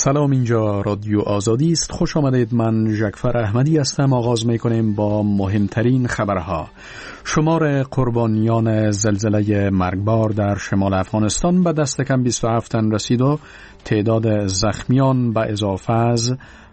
سلام، اینجا رادیو آزادی است. خوش آمدید. من جعفر احمدی هستم. آغاز می‌کنیم با مهمترین خبرها. شمار قربانیان زلزله مرگبار در شمال افغانستان به دست کم 27 تن رسید و تعداد زخمیان به اضافه از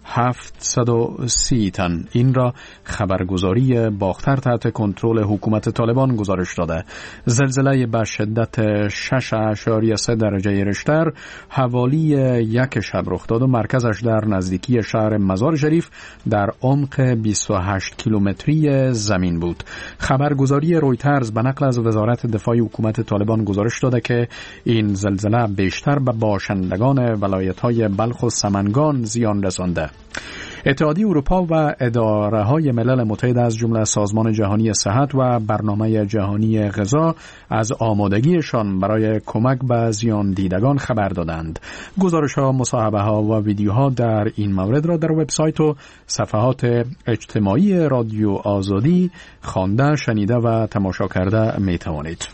730 تن. این را خبرگزاری باختر تحت کنترل حکومت طالبان گزارش داده. زلزله به شدت 6.3 درجه ریشتر حوالی یک شب رخ داد و مرکزش در نزدیکی شهر مزار شریف در عمق 28 کیلومتری زمین بود. خبرگزاری رویترز به نقل از وزارت دفاع حکومت طالبان گزارش داده که این زلزله بیشتر به باشندگان ولایت‌های بلخ و سمنگان زیان رسانده. اتحادیه اروپا و اداره‌های ملل متحد از جمله سازمان جهانی صحت و برنامه جهانی غذا از آمادگیشان برای کمک به زیان دیدگان خبر دادند. گزارش‌ها، مصاحبه‌ها و ویدیوها در این مورد را در وبسایت و صفحات اجتماعی رادیو آزادی خوانده، شنیده و تماشا کرده می‌توانید.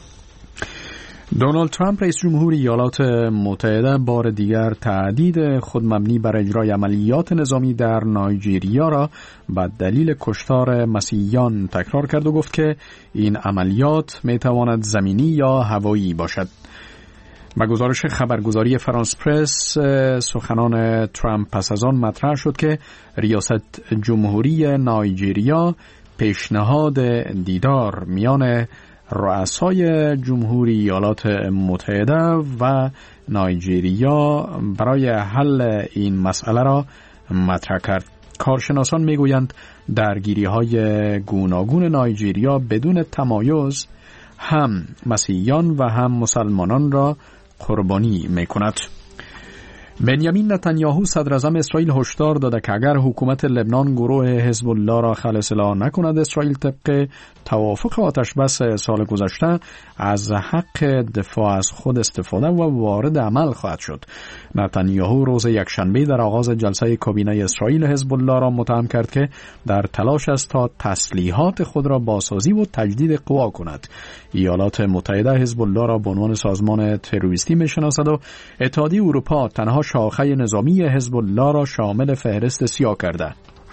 دونالد ترامپ رئیس جمهور ایالات متحده بار دیگر تهدید خود مبنی بر اجرای عملیات نظامی در نایجیریا را به دلیل کشتار مسیحیان تکرار کرد و گفت که این عملیات میتواند زمینی یا هوایی باشد. با گزارش خبرگزاری فرانس پرس، سخنان ترامپ پس از آن مطرح شد که ریاست جمهوری نایجیریا پیشنهاد دیدار میان رؤسای جمهوری ایالات متحده و نایجیریا برای حل این مسئله را مطرح کرد. کارشناسان میگویند درگیری‌های گوناگون نایجیریا بدون تمایز هم مسیحیان و هم مسلمانان را قربانی می‌کند. بنیامین نتانیاهو صدر اعظم اسرائیل هشدار داده که اگر حکومت لبنان گروه حزب الله را خلع نکند، اسرائیل طبق توافق آتش بس سال گذشته از حق دفاع از خود استفاده و وارد عمل خواهد شد. نتانیاهو روز یکشنبه در آغاز جلسه کابینه اسرائیل حزب الله را متهم کرد که در تلاش است تا تسلیحات خود را بازسازی و تجدید قوا کند. ایالات متحده حزب الله را به عنوان سازمان تروریستی میشناسد و اتحادیه اروپا تنها شاخه نظامی حزب الله را شامل فهرست سیاه کرده.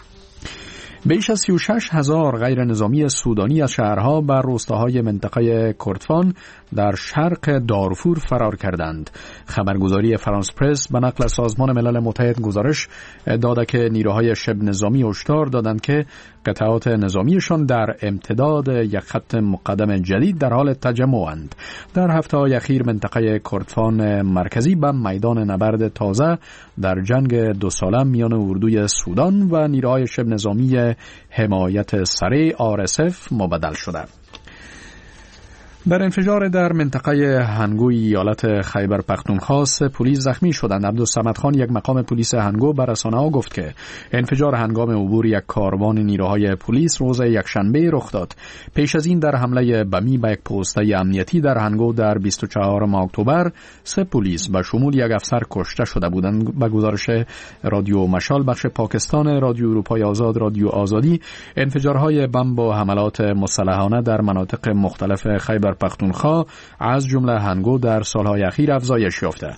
بیش از 36,000 غیر نظامی سودانی از شهرها و روستاهای منطقه کردفان در شرق دارفور فرار کردند. خبرگزاری فرانس پرس به نقل سازمان ملل متحد گزارش داده که نیروهای شبه نظامی هشدار دادند که قطعات نظامیشان در امتداد یک خط مقدم جدید در حال تجمعند. در هفته‌های اخیر منطقه کردفان مرکزی به میدان نبرد تازه در جنگ 2 ساله میان اردوی سودان و نیروهای شبه نظامی حمایت سریع RSF مبدل شده. در انفجار در منطقه هنگوی ایالت خیبر پختونخوا پلیس زخمی شدند. عبدالصمد خان، یک مقام پلیس هنگو، به رسانه‌ها گفت که انفجار هنگام عبور یک کاروان نیروهای پلیس روز یکشنبه رخ داد. پیش از این در حمله بمی به یک پوسته امنیتی در هنگو در 24 اکتبر 3 پلیس به شمول یک افسر کشته شده بودند. به گزارش رادیو مشال بخش پاکستان رادیو اروپای آزاد رادیو آزادی، انفجارهای بم با حملات مسلحانه در مناطق مختلف خیبر پختونخوا از جمله هنگو در سالهای اخیر افزایش یافته.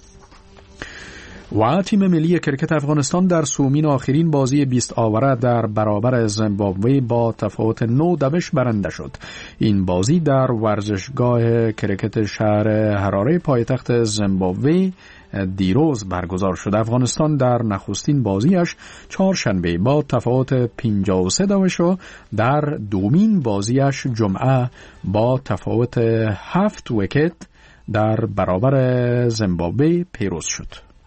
و تیم ملی کرکت افغانستان در سومین آخرین بازی 20 آوره در برابر زیمبابوه با تفاوت 9 برنده شد. این بازی در ورزشگاه کرکت شهر حراره پایتخت زیمبابوه دیروز برگزار شد. افغانستان در نخستین بازیش چهارشنبه با تفاوت 53 و در دومین بازیش جمعه با تفاوت 7 ویکت در برابر زیمبابوه پیروز شد.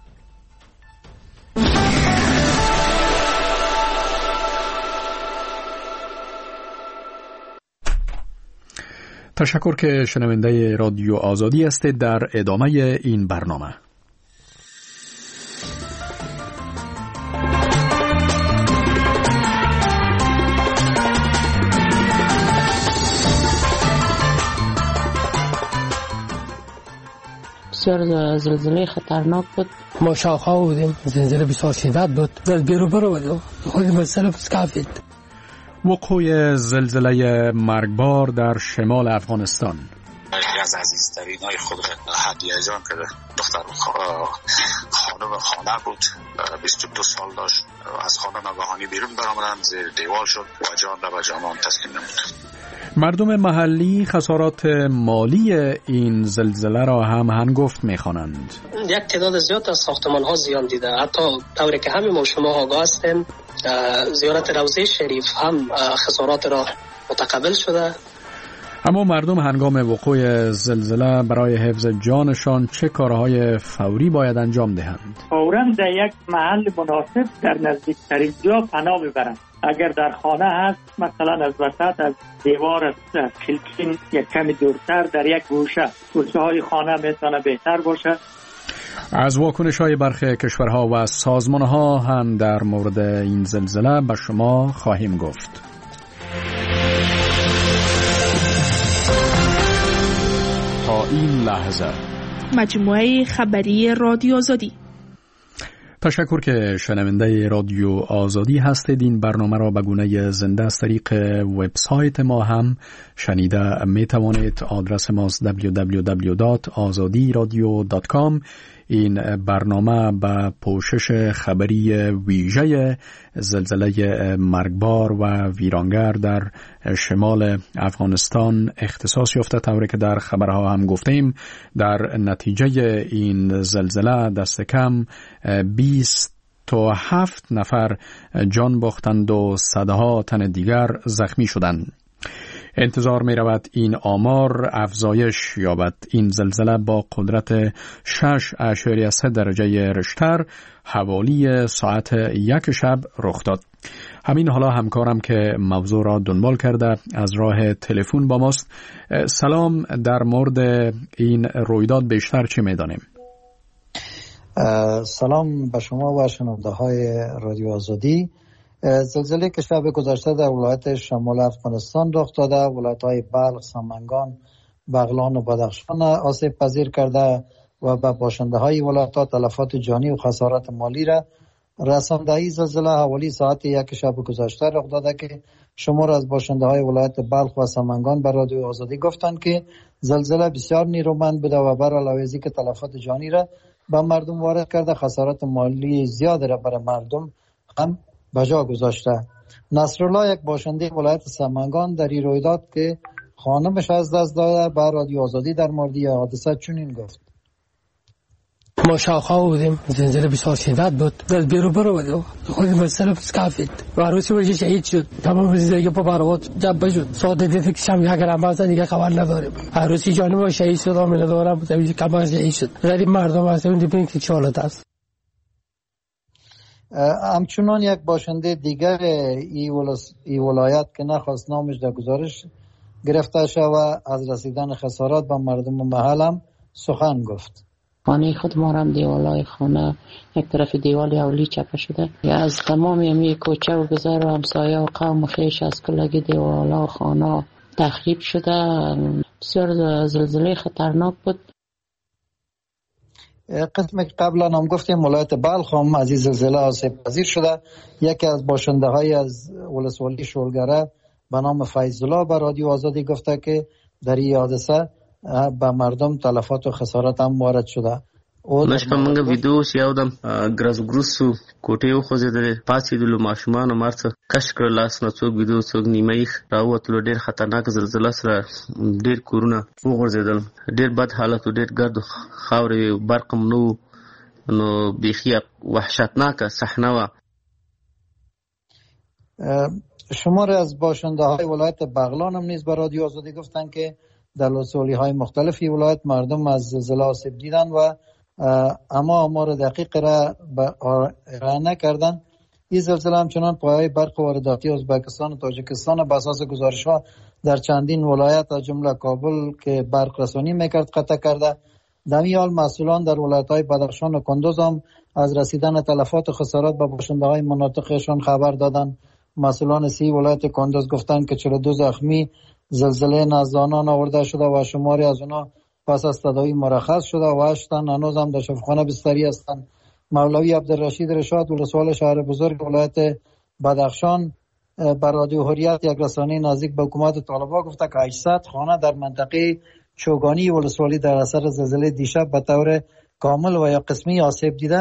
تشکر که شنونده رادیو آزادی هستید. در ادامه این برنامه بسیار زلزله خطرناک بود. ما شاخه بودیم، زلزله بسیار شدید بود. زلزله بیروبر بود. خود مسئله بسکافید. وقوع زلزله مرگبار در شمال افغانستان. از عزیزترین های خود هدیه جان کرده دختر خانم خانم خانه بود، 22 سال داشت. از خانه ناگهانی بیرون برآمدند، زیر دیوار شد و جان را به جانان تسلیم نمود. مردم محلی خسارات مالی این زلزله را هم هنگفت می‌خوانند. یک تعداد زیاد از ساختمان‌ها زیان دیده. حتی طوری که همه ما شما آگاه هستیم، زیارت روضه شریف هم خسارات را متقبل شده. اما مردم هنگام وقوع زلزله برای حفظ جانشان چه کارهای فوری باید انجام دهند؟ فوراً در یک محل مناسب در نزدیکترین جا پناه ببرند. اگر در خانه هست، مثلا از وسط از دیوار از کلکین یک کمی دورتر در یک گوشه های خانه میتونه بهتر باشه. از واکنش‌های برخی کشورها و سازمان‌ها هم در مورد این زلزله به شما خواهیم گفت. تا این لحظه مجموعه خبری رادیو آزادی. تشکر که شنونده رادیو آزادی هستید. این برنامه را به گونه زنده از طریق وبسایت ما هم شنیده می توانید. آدرس ماست www.azadiradio.com. این برنامه به پوشش خبری ویژه زلزله مرگبار و ویرانگر در شمال افغانستان اختصاص یافته، طوری که در خبرها هم گفتیم. در نتیجه این زلزله دست کم 27 نفر جان باختند و صدها تن دیگر زخمی شدند. انتظار می رود این آمار افزایش یابد. این زلزله با قدرت 6.3 درجه ریشتر حوالی ساعت 1 شب رخ داد. همین حالا همکارم که موضوع را دنبال کرده از راه تلفن با ماست. سلام، در مورد این رویداد بیشتر چی می دانیم؟ سلام به شما و شنونده های رادیو آزادی. زلزله که شب گذشته در ولایت شمال افغانستان رخ داده، ولایت‌های بلخ، سمنگان، بغلان و بدخشان آسیب پذیر کرده و به باشنده‌های ولایت‌ها تلفات جانی و خسارات مالی را رسانده. این زلزله حوالی ساعت 1 شب گذشته رخ داده که شمار از باشنده‌های ولایت بلخ و سمنگان به رادیو آزادی گفتند که زلزله بسیار نیرومند بوده و بر علاوه از اینکه تلفات جانی را به مردم وارد کرده، خسارات مالی زیاد را برای مردم هم بجا گذاشته. نصرالله، یک باشنده ولایت سمنگان، در این رویداد که خانمش از دست داده به رادیو آزادی در مورد این حادثه چنین گفت: ما شاخه بودیم، زلزله بسیار شدید بود، از بیرون برآمدیم، خود مسئله سکافید و عروسی وجه شهید شد. تمام زندگی پا پروات جنبه شد. ساعت دیدیم که شم یک رمضان دیگه خبر نداریم. عروسی جانم شهید شد، آمین ندارم، تمیز کمر شهید شد. غریب مردم هستیم، دیدیم که چه حالت است. همچنان یک باشنده دیگر ای ولایت که نخواست نامش در گزارش گرفته شود از رسیدن خسارات به مردم محل هم سخن گفت. خانه خود ما هم دیوالای خانه یک طرف دیوال اولی چپه شده. از تمام یمی کوچه و گذر و همسایه و قوم و خیش از کلگی دیوالا و خانه تخریب شده. بسیار زلزله خطرناک بود. قسم که قبلا هم گفتیم ولایت بلخ هم از این زلزله آسیب پذیر شده. یکی از باشنده های از ولسوالی شولگره به نام فیض‌الله به رادیو آزادی گفته که در این حادثه به مردم تلفات و خسارت هم وارد شده. مش په منګه ویډیو یادم ګرازګروسو کوټې خوځېدلې پاتېدلو ماشومان مرڅه کش کړ لاس نه څوک ویډیو څوک نیمه راوتلو. ډېر خطرناک زلزله سره ډېر کورونه وغورځېدل. ډېر بد حالت و ډېر ګرد خاورې برق هم نو بیخي وحشتناکه صحنه وه. شمار از باشنده های ولایت بغلان هم نیز به رادیو آزادی گفتن که در ولسوالی های مختلفی ولایت مردم از زلزله آسیب دیدن و اما آمار دقیق را نکردن. این زلزله همچنان پایه‌های برق وارداتی ازبکستان و تاجیکستان به اساس گزارش‌ها در چندین ولایت از جمله کابل که برق رسانی میکرد قطع کرده. در این حال مسئولان در ولایت‌های بدخشان و کندوز هم از رسیدن تلفات و خسارات به باشنده‌های مناطقشان خبر دادند. مسئولان 30 ولایت کندوز گفتند که 42 زخمی زلزله نزدانان آورده شده و شماری از اونا پس از تداوی مرخص شده و 8 تن هنوز هم در شفاخانه بستری هستند. مولوی عبدالرشید رشاد ولسوال شهر بزرگ ولایت بدخشان بر رادیو حریت یک رسانه نزدیک به حکومت طالبان گفته که 800 خانه در منطقه چوگانی ولسوالی در اثر زلزله دیشب به طور کامل و یا قسمی آسیب دیده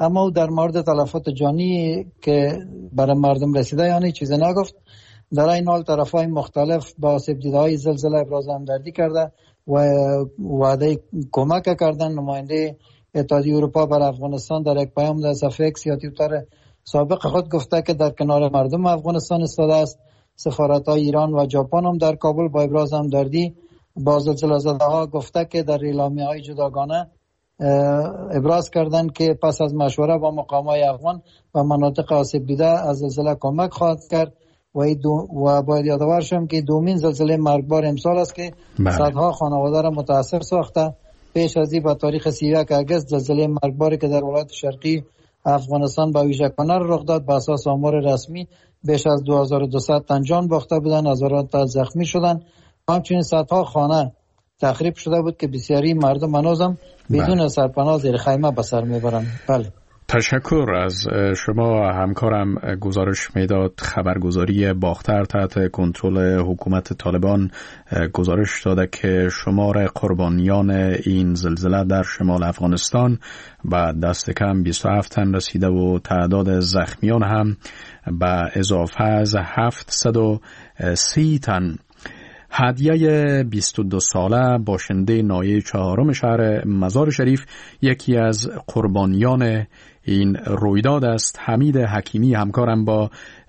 اما او در مورد تلفات جانی که برای مردم رسیده یعنی چیزی نگفت. در این حال طرفای مختلف با آسیب دیده‌های زلزله ابراز همدردی کرده و وعده کمک کردن. نماینده اتحادیه اروپا بر افغانستان در یک پیام در صفحه اکس یا توییتر سابق خود گفته که در کنار مردم افغانستان ایستاده است. سفارت‌های ایران و ژاپن هم در کابل با ابراز همدردی با زلزله زده‌ها گفته که در اعلامیه‌های جداگانه ابراز کردند که پس از مشوره با مقام‌های افغان و مناطق آسیب دیده از زلزله کمک خواهد کرد و باید یادآور شم که دومین زلزله مرگبار امسال است که صدها خانواده را متاثر ساخته. پیش از این به تاریخ 31 اگست زلزله مرگباری که در ولایت شرقی افغانستان با ویژه کنر رخ داد به اساس آمار رسمی بیش از 2200 تن جان باخته بودند، هزاران تا زخمی شدند. همچنین صدها خانه تخریب شده بود که بسیاری مردم هنوزم بدون سرپناه زیر خیمه به سر میبرند. بله. تشکر از شما. همکارم گزارش میداد. خبرگزاری باختر تحت کنترل حکومت طالبان گزارش داده که شمار قربانیان این زلزله در شمال افغانستان به دست کم 27 تن رسیده و تعداد زخمیان هم به اضافه از 730 تن. هدیه 22 ساله باشنده ناحیه 4 شهر مزار شریف یکی از قربانیان این رویداد است. حمید حکیمی همکارم با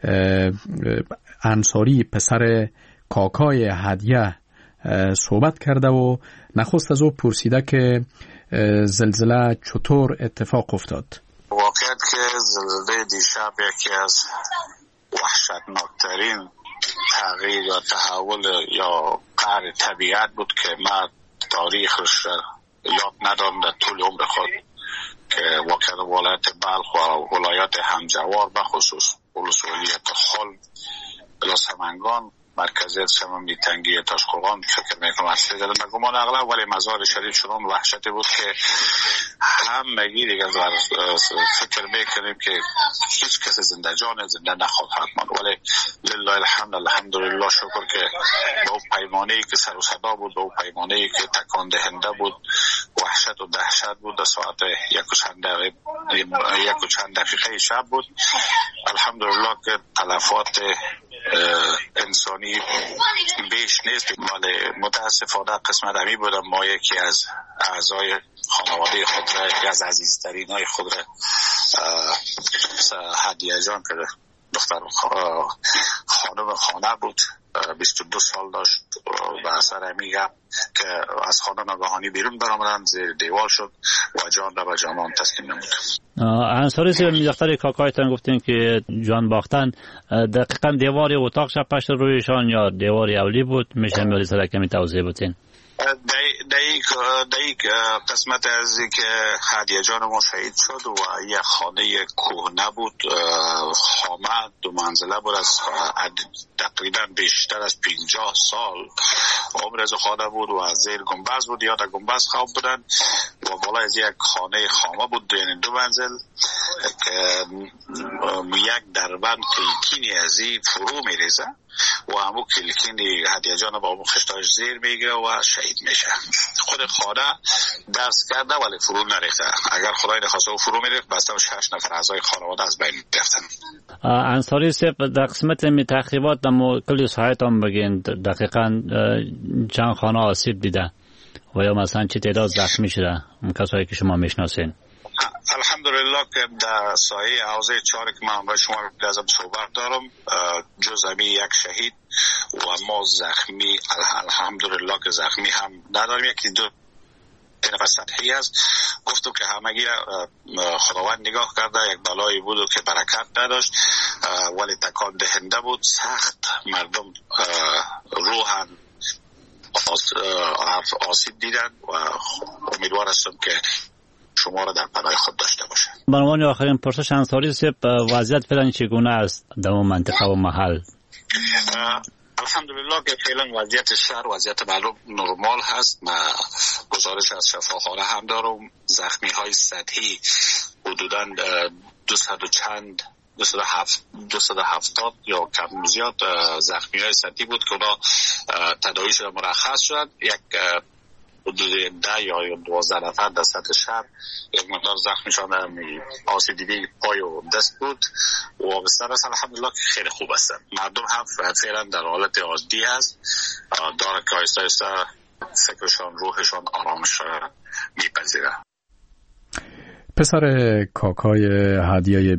انصاری پسر کاکای هدیه صحبت کرده و نخست از او پرسیده که زلزله چطور اتفاق افتاد. واقعیت که زلزله دیشب یکی از وحشتناکترین تغییر یا تحول یا قهر طبیعت بود که من تاریخش یاد ندارم در طول عمر خود، که واقعا ولایت بلخ و ولایت همجوار بخصوص ولسوالیت خلم بلا سمنگان مرکزیت شمالی تنگی تاشقرغان فکر میکنم اصلی دارم نگمان اغلب، ولی مزار شریف چنان وحشتی بود که همگی دیگه فکر میکنیم که هیچ کس زنده جان زنده نخواهد حتما، ولی لله الحمد الحمدلله شکر که با پیمانه‌ای که سر و صدا بود، با پیمانه‌ای که تکان دهنده بود، وحشت و دهشت بود، در ساعت یک و چند دقیقه شب بود، الحمدلله که تلفات انسانی بیش نیست. ولی متاسفانه قسمت همی بودم ما یکی از اعضای خانواده خود را، یکی از عزیزترین های خود را هدیه جان کرده. دختر خانم خانه بود، 22 سال داشت و اثر همیگه که از خانه ناگهانی بیرون برآمدن، زیر دیوال شد و جان را به جانان تسلیم نمود. انصاری سی دختر کاکایتان گفتین که جان باختن، دقیقا دیوار اتاق شب پشت رویشان یا دیوار اولی بود؟ میشه میلی سر کمی توضیح بتین؟ در یک قسمت از که هدیه جان ما شهید شد و یک خانه کهنه بود، خامه 2 منزله بود، از تقریبا بیشتر از 50 سال عمر از خانه بود و از زیر گنبز بود یا در گنبز خواب بودن و بالا از یک خانه خامه بود، یعنی 2 منزل که یک دربند کلکینی از این فرو میریزه و همون کلکینی هدیه جان با همون خشتاش زیر میگیره و شهید میشه. خود خانه درس کرده ولی فرو نریخته، اگر خدای نخواسته و فرو میریخت بسته 6 نفر اعضای خانواده از بین رفتن. انصاری صاحب در قسمت می تخریبات در کلی سایت هم بگین دقیقاً چند خانه آسیب دیده و یا مثلا چه تعداد زخمی شده کسایی که شما میشناسین؟ الحمدلله که در سایه حوزه 4 که من با شما لازم صحبت دارم، جز همی یک شهید و ما زخمی الحمدلله که زخمی هم نداریم. یکی 2 نفر سطحی است. گفتم که همگی خداوند نگاه کرده، یک بلایی بود که برکت نداشت ولی تکان دهنده بود، سخت مردم روحاً آسیب دیدن و امیدوار هستم که شما را در پناه خود داشته باشه. به عنوان آخرین پرسش انصاری صاحب، وضعیت فعلا چگونه است در اون منطقه و محل؟ الحمدلله که فعلا وضعیت شهر وضعیت معلوم نرمال هست. من گزارش از شفاخانه هم دارم، زخمی های سطحی حدوداً 270 یا کم زیاد زخمی های سطحی بود که اونا تداویش مرخص شد. یک حدود 10 یا 12 نفر در سطح شهر یک مقدار زخمشان آسیب دیده پای و دست بود و وابسته است. الحمدلله که خیلی خوب هستند. مردم هم فعلا در حالت عادی است، داره که آهسته آهسته فکرشان روحشان آرامش میپذیره. پسر کاکای هدیه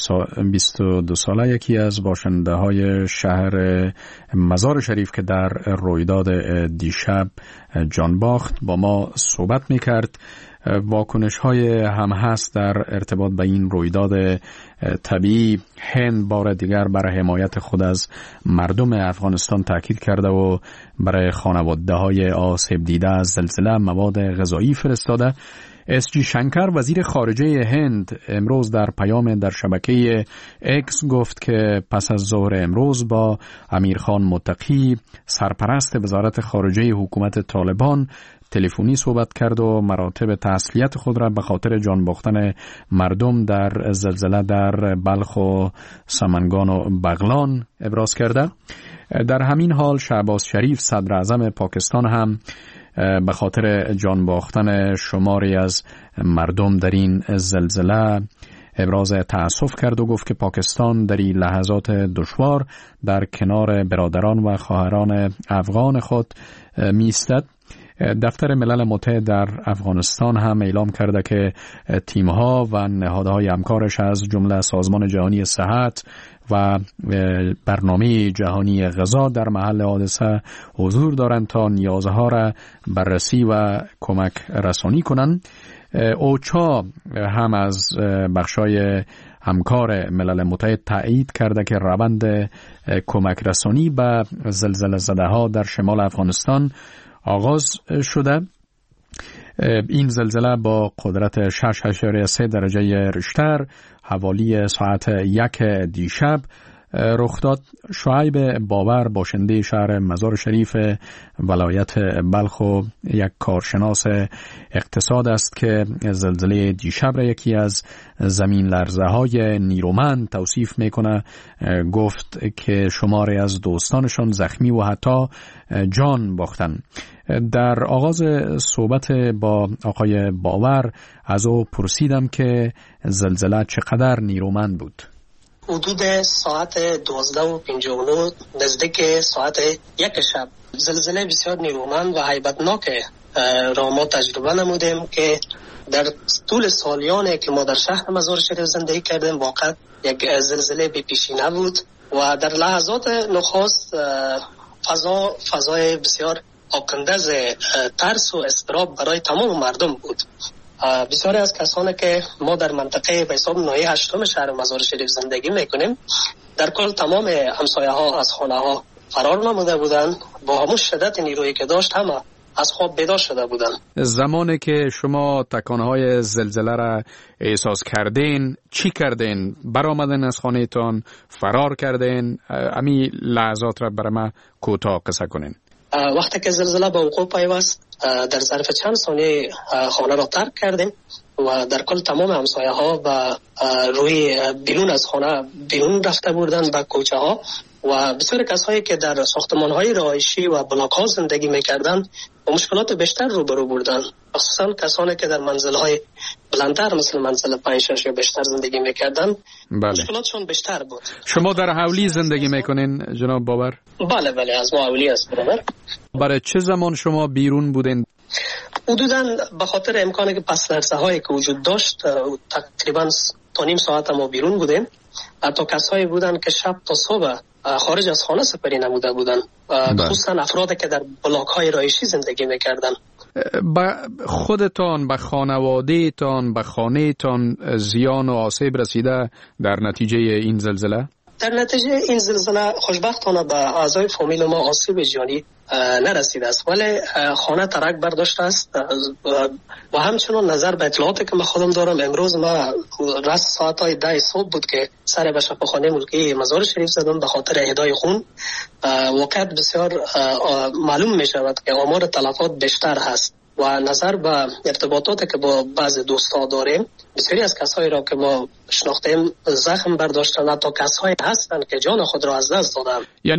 22 ساله یکی از باشنده های شهر مزار شریف که در رویداد دیشب جان باخت با ما صحبت میکرد. واکنش های هم هست در ارتباط به این رویداد طبیعی. هند بار دیگر برای حمایت خود از مردم افغانستان تاکید کرده و برای خانواده های آسیب دیده از زلزله مواد غذایی فرستاده. اس.جی. شنکر وزیر خارجه هند امروز در پیام در شبکه اکس گفت که پس از ظهر امروز با امیرخان متقی سرپرست وزارت خارجه حکومت طالبان تلفنی صحبت کرد و مراتب تسلیت خود را به خاطر جان باختن مردم در زلزله در بلخ و سمنگان و بغلان ابراز کرده. در همین حال شهباز شریف صدر اعظم پاکستان هم به خاطر جان باختن شماری از مردم در این زلزله ابراز تأسف کرد و گفت که پاکستان در این لحظات دشوار در کنار برادران و خواهران افغان خود می‌ایستد. دفتر ملل متحد در افغانستان هم اعلام کرده که تیم‌ها و نهادهای همکارش از جمله سازمان جهانی صحت و برنامه جهانی غذا در محل حادثه حضور دارند تا نیازها را بررسی و کمک رسانی کنند. اوچا هم از بخشای همکار ملل متحد تایید کرده که روند کمک رسانی به زلزله زده ها در شمال افغانستان آغاز شده. این زلزله با قدرت 6.3 درجه ریشتر حوالی ساعت 1 دیشب رخ داد. شعیب باور باشنده شهر مزار شریف ولایت بلخ و یک کارشناس اقتصاد است که زلزله دیشب را یکی از زمین لرزه های نیرومند توصیف میکنه. گفت که شماری از دوستانشان زخمی و حتی جان باختن. در آغاز صحبت با آقای باور از او پرسیدم که زلزله چقدر نیرومند بود. حدود ساعت 12:59 نزدیک ساعت 1 شب زلزله بسیار نیرومند و هیبتناک را ما تجربه نمودیم که در طول سالیانی که ما در شهر مزار شریف زندگی کردیم واقعا یک زلزله بی پیشینه بود و در لحظات نخست فضای بسیار آکنده از ترس و اضطراب برای تمام مردم بود. بسیاری از کسانی که ما در منطقه به حساب ناحیه 8 شهر مزار شریف زندگی میکنیم در کل تمام همسایه ها از خانه ها فرار نموده بودند. با همون شدت نیرویی که داشت همه از خواب بیدار شده بودند. زمانی که شما تکانهای زلزله را احساس کردین چی کردین؟ برآمدین از خانه تان؟ فرار کردین؟ امی لحظات را برای ما کوتاه قصه کنین. وقتی که زلزله به وقوع پیوست در ظرف چند ثانیه خانه را ترک کردیم و در کل تمام همسایه ها و روی بیرون از خانه بیرون رفته بودند به کوچه ها و بسیار کسایی که در ساختمان های رهایشی و بلاک ها زندگی میکردند با مشکلات بیشتر روبرو بودند، خصوصا کسانی که در منزل های بلندتر مثل منزل 5-6 یا بیشتر زندگی میکردند. بله. مشکلاتشون بیشتر بود. شما در حولی زندگی میکنین جناب باور؟ بله از ما حولی است برادر. برای چه زمان شما بیرون بودین؟ حدوداً به خاطر امکانی که پس لرزه هایی که وجود داشت تقریباً تا نیم ساعت ما بیرون بودیم. حتی کسایی بودن که شب تا صبح خارج از خانه سپری نموده بودن، خصوصا افرادی که در بلاک های رهایشی زندگی میکردن. به خودتان، به خانواده تان، به خانه تان زیان و آسیب رسیده در نتیجه این زلزله؟ در نتیجه این زلزله خوشبختانه به اعضای فامیل ما آسیب جانی نرسیده است، ولی خانه ترک برداشته است و همچنان نظر به اطلاعاتی که من خودم دارم امروز ما راست ساعتهای 10 صبح بود که سر به شفاخانه ملکی مزار شریف زدم به خاطر اهدای خون. واقعا بسیار معلوم می شود که آمار تلفات بیشتر هست و نظر به ارتباطاتی که با بعض دوستا داریم بسیاری از کسایی را که ما شناختیم زخم برداشتن، حتی کسایی هستند که جان خود را از دست دادن. یعنی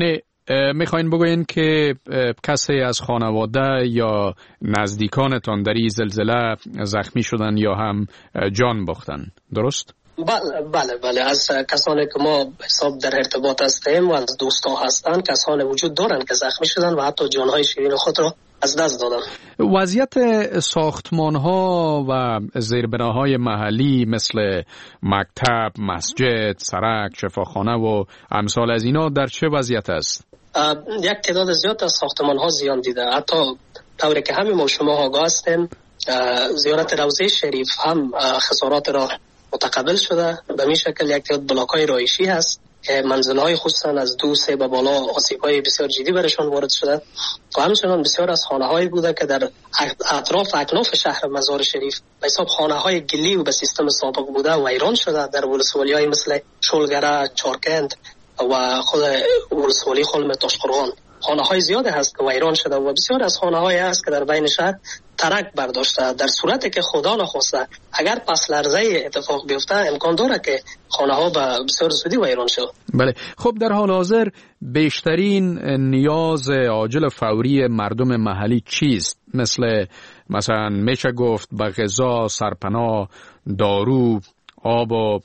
میخواین بگوین که کسی از خانواده یا نزدیکانتان در این زلزله زخمی شدن یا هم جان باختن، درست؟ بله از کسانی که ما حساب در ارتباط هستیم و از دوستا هستن کسانی وجود دارن که زخمی شدن و حتی جانهای شیرین خود را از دست دادن. وضعیت ساختمان‌ها و زیربناهای محلی مثل مکتب، مسجد، سرک، شفاخانه و امثال از اینا در چه وضعیت است؟ یک تعداد زیاد از ساختمان‌ها زیان دیده. حتی طوری که همه ما شما آگاه هستیم زیارت روضه شریف هم خسارات را متقبل شده. به این شکل یک تعداد بلاک‌های رایشی هست که منزل‌های خصوصا از 2-3 به بالا آسیب‌های بسیار جدی برشان وارد شده و همچنان بسیار از خانه‌هایی بوده که در اطراف اکناف شهر مزار شریف به حساب خانه‌های گلی و به سیستم سابق بوده ویران شده. در ولسوالی‌های مثل شلگره، چارکند و خود ولسوالی خلم تاشقرغان خانه‌های زیاد هست که ویران شده و بسیار از خانه‌های هست که در بین شهر ترک برداشته. در صورتی که خدا نخواسته اگر پس لرزه اتفاق بیفته امکان داره که خانه‌ها به بسیار زودی ویران شود. بله، خب در حال حاضر بیشترین نیاز عاجل فوری مردم محلی چیست؟ مثلا میشه گفت به غذا، سرپناه، دارو، آب و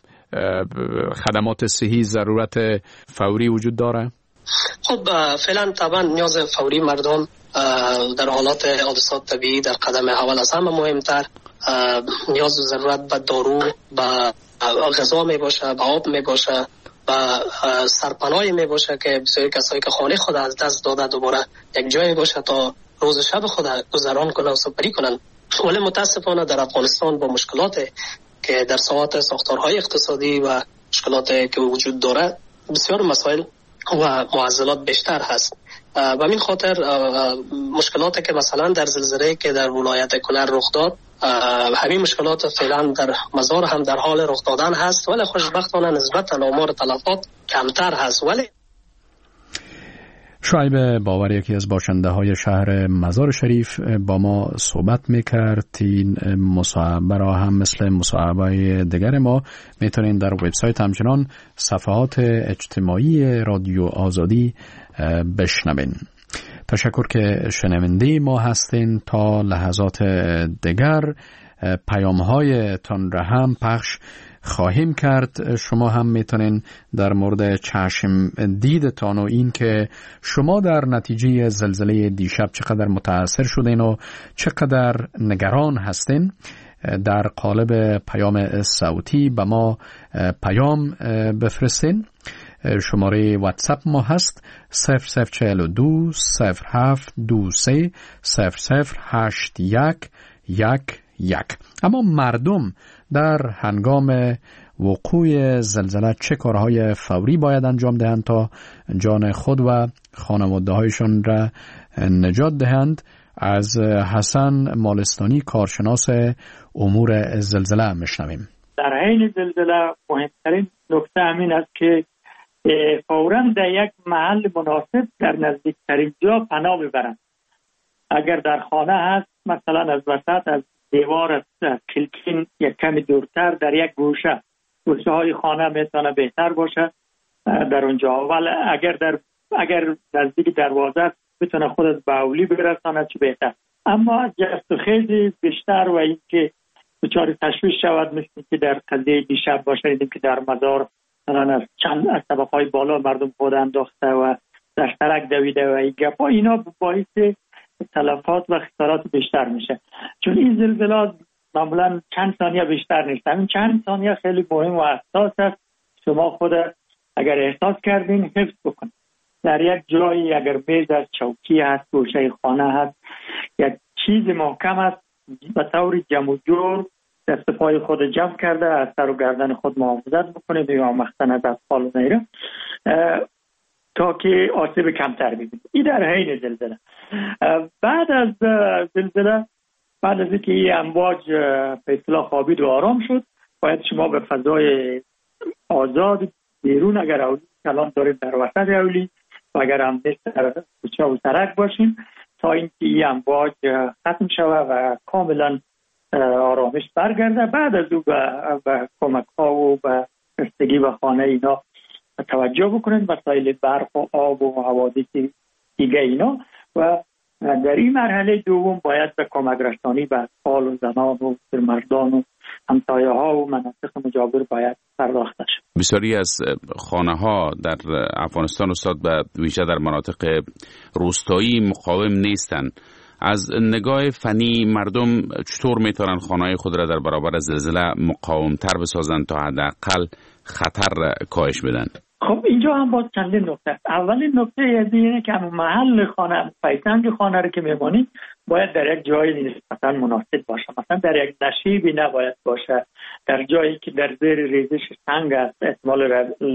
خدمات صحی ضرورت فوری وجود داره؟ خب فعلا طبعا نیاز فوری مردم در حالات حادثات طبیعی در قدم اول از همه مهمتر نیاز و ضرورت به دارو، به غذا می باشه، به آب می باشه، به سرپناهی می باشه که بسیاری کسایی که خانه خود از دست داده دوباره یک جایی باشه تا روز شب خود گذران کنه و سپری کنن. ولی متاسفانه در افغانستان با مشکلات که در ساحت ساختارهای اقتصادی و مشکلات که وجود داره بسیار مسائل و معضلات بیشتر هست. و این خاطر مشکلاتی که مثلا در زلزله که در ولایت کنر رخ داد همین مشکلات فعلا در مزار هم در حال رخ دادن هست ولی خوشبختانه نسبت آمار تلفات کمتر هست. ولی شعیب باور یکی از باشنده های شهر مزار شریف با ما صحبت میکرد. این مصاحبه را هم مثل مصاحبه دیگر ما میتونین در وبسایت همچنان صفحات اجتماعی رادیو آزادی بشنوین. تشکر که شنونده ما هستین. تا لحظات دیگر پیام‌های تان را هم پخش خواهیم کرد. شما هم میتونین در مورد چشم دیدتان و این که شما در نتیجه زلزله دیشب چقدر متاثر شدین و چقدر نگران هستین در قالب پیام صوتی به ما پیام بفرستین. شماره واتساپ ما هست 0042 0723 008111. اما مردم در هنگام وقوع زلزله چه کارهای فوری باید انجام دهند تا جان خود و خانواده هایشان را نجات دهند؟ از حسن مالستانی کارشناس امور زلزله میشنویم. در حین زلزله مهمترین نکته همین است که فوراً در یک محل مناسب در نزدیکترین جا پناه ببرند. اگر در خانه هست مثلا از وسط از دیوار از کلکین یک کمی دورتر در یک گوشه های خانه میتونه بهتر باشه در اونجا. ولی اگر نزدیک دروازه میتونه خودت به اولی برسانه چه بهتر. اما جست و خیز بیشتر و اینکه دچار تشویش شود مثل که در قضیه دیشب باشه دیدیم که در مزار مثلا از چند از طبقه‌های بالا مردم خود انداخته و در سرک دویده و این گپا اینا باعث تلفات و خسارات بیشتر میشه. چون این زلزلات معمولا چند ثانیه بیشتر نیست. همین چند ثانیه خیلی مهم و حساس است. شما خود اگر احساس کردین حفظ بکن. در یک جایی اگر میز است، چوکی هست، گوشه خانه هست، یک چیز محکم است به طور جمع و جور دست پای خود جمع کرده از سر و گردن خود محافظت بکنید یا مخزن از اطفال و غیره تا که آسیب کمتر ببینید. این در حین زلزله. بعد از زلزله، بعد از اینکه این امواج به اصطلاح خوابید و آرام شد، باید شما به فضای آزاد بیرون اگر اولی کلان دارید در وسط اولی و اگر هم در کوچه و سرک باشیم تا اینکه این امواج ختم شود و کاملا آرامش برگرده. بعد از او به کمک ها و به رسیدگی به خانه اینا توجه بکنند، مسائل برق و آب و حوادث دیگه اینا. و در این مرحله دوم باید به کمک رسانی به اطفال و زنان و مردان و همسایه ها و مناطق مجاور باید پرداخته شد. بسیاری از خانه ها در افغانستان استاد به ویژه در مناطق روستایی مقاوم نیستند. از نگاه فنی مردم چطور میتونن خانه‌های خود را در برابر زلزله مقاوم‌تر بسازند تا حداقل خطر کاهش بدن؟ خب اینجا هم باز چندین نکته است. اولین نکته اینه که محل خانه، پایتنگ خانه رو که میمونید باید در یک جای نسبتا مناسب باشه. مثلا در یک نشیبی نباید باشه، در جایی که در زیر ریزش سنگ است، احتمال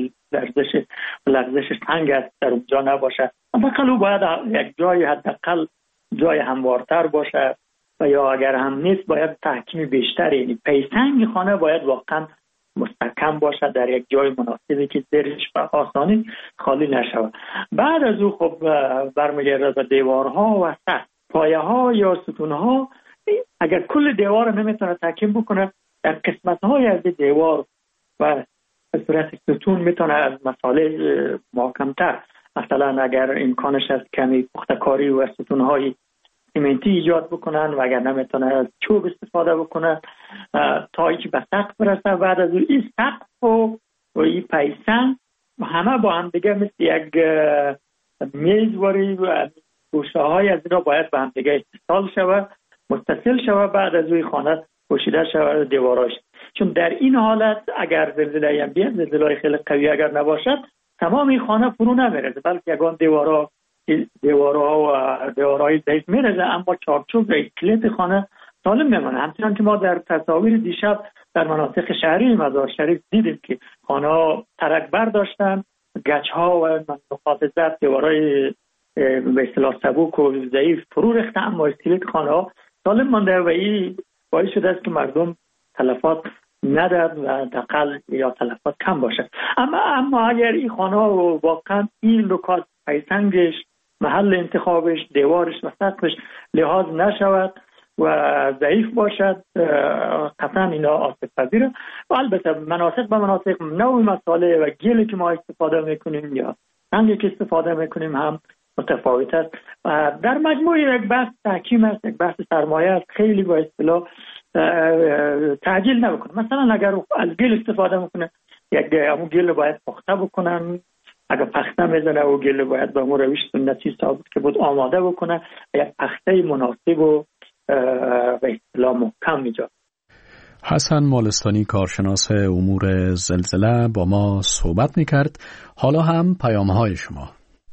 لرزش سنگ است در اونجا نباشه. حداقل باید یک جای حداقل جای هموارتر باشه و یا اگر هم نیست باید تحکیم بیشتر، یعنی پیسنگ خانه باید واقعا مستحکم باشه در یک جای مناسبی که زیرش به آسانی خالی نشود. بعد از او خب برمیگرده به دیوارها و سقف، پایه ها یا ستون ها. اگر کل دیوار نمیتونه تحکیم بکنه، در قسمت های از دیوار و به صورت ستون میتونه از مسائل محکمتر، مثلا اگر امکانش از کمی پختکاری و ستون های سیمنتی ایجاد بکنن و اگر نمیتونه از چوب استفاده بکنن تا اینکه به سقف برسه. بعد از این سقف و این پیسن همه با هم دیگه مثل یک میزواری و گوشه های از اینا باید به هم دیگه اتصال شود، متصل شود. بعد از این خانه پوشیده شود دیواراش، چون در این حالت اگر زلزله هم بیاد، زلزله خیلی قوی اگر نباشد، تمام این خانه فرو نمیرزه، بلکه یگان دیوارها و دیوارهای ضعیف میرزه، اما چارچوب و کلید خانه سالم میمونه. همچنان که ما در تصاویر دیشب در مناطق شهری مزار شریف دیدیم که خانه ها ترک برداشتن، گچ ها و نقاط ضعف دیوارهای به اصطلاح سبک و ضعیف فرو ریخته، اما کلید خانه ها سالم مانده و این باعث شده است که مردم تلفات نداد و دقل یا تلفات کم باشه. اما اگر این خانه ها واقعا این نکات، پیسنگش، محل انتخابش، دیوارش و سقفش لحاظ نشود و ضعیف باشد، قطعا اینا آسیب پذیره. و البته مناطق به مناطق نوع مساله و گلی که ما استفاده میکنیم یا سنگی که استفاده میکنیم هم متفاوت است. در مجموع یک بحث تحکیم است، یک بحث سرمایه است. خیلی با اصطلاح تعجیل نبکنه. مثلا اگر از گل استفاده میکنه، یک همون گل باید پخته بکنن، اگر پخته میزنه و گل باید به امور روش سنتی ثابت که بود آماده بکنه، یک پخته مناسب و به اصطلاح محکم ایجاد. حسن مالستانی کارشناس امور زلزله با ما صحبت میکرد. حالا هم پیام‌های شما.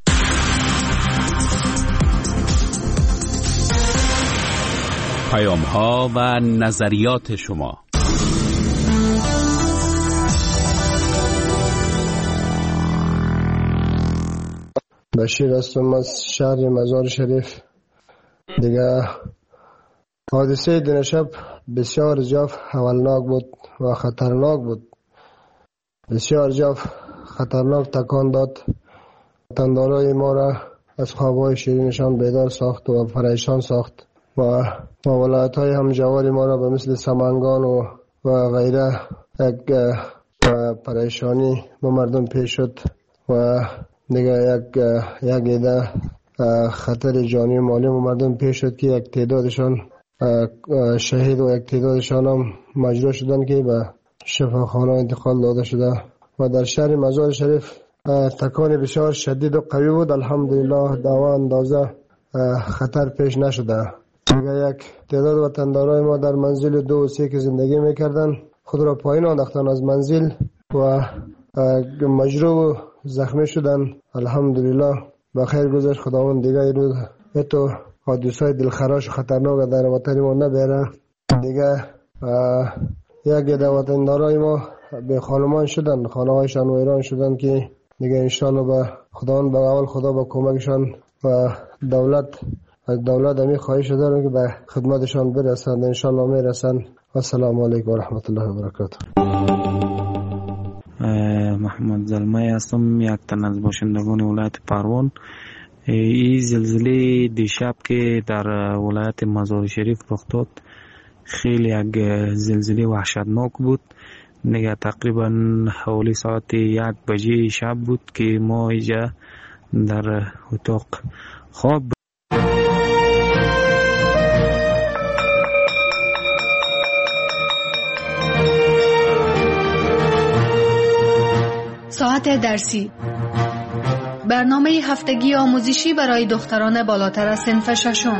پیام‌ها و نظریات شما. بشیر هستم از شهر مزار شریف. دیگه حادثه دنشب بسیار جاف حولناک بود و خطرناک بود. بسیار جاف خطرناک تکان داد. تندارای ما را از خوابهای شیرینشان بیدار ساخت و پریشان ساخت و ولایت‌های همجوار ما را به مثل سمنگان و غیره یک پریشانی به مردم پیش شد و دیگه یک ایده خطر جانی و مالی به مردم پیش شد که یک تعدادشان شهید و یک تعدادشان هم مجروح شدن که به شفاخانه انتقال داده شده. و در شهر مزار شریف تکان بسیار شدید و قوی بود. الحمدلله دوا اندازه خطر پیش نشده. دیگه یک تعداد وطندارای ما در منزل 2 و 3 که زندگی میکردن خود را پایین انداختن از منزل و مجروح و زخمی شدن. الحمدلله بخیر گذشت. خداوند دیگه روز تو حادثهای دلخراش و خطرناک در وطن ما نبره. دیگه یک عده وطندارای ما به خانمان شدن، خانه هایشان ویران شدن که دیگه انشالله به خداوند به اول خدا با کمکشان و از دولت همی خواهش دارم که به خدمتشان برسند. انشالله میرسند. السلام علیکم و رحمت الله و برکاته. محمد زلمه هستم، یک تن از باشندگان ولایت پروان. این زلزله دیشب که در ولایت مزار شریف رخ داد خیلی یک زلزله وحشتناک بود. دیگه تقریبا حوالی ساعت 1 بجه شب بود که ما اینجا در اتاق خواب ساعت درسی، برنامه هفتگی آموزشی برای دختران بالاتر از صنف ششم.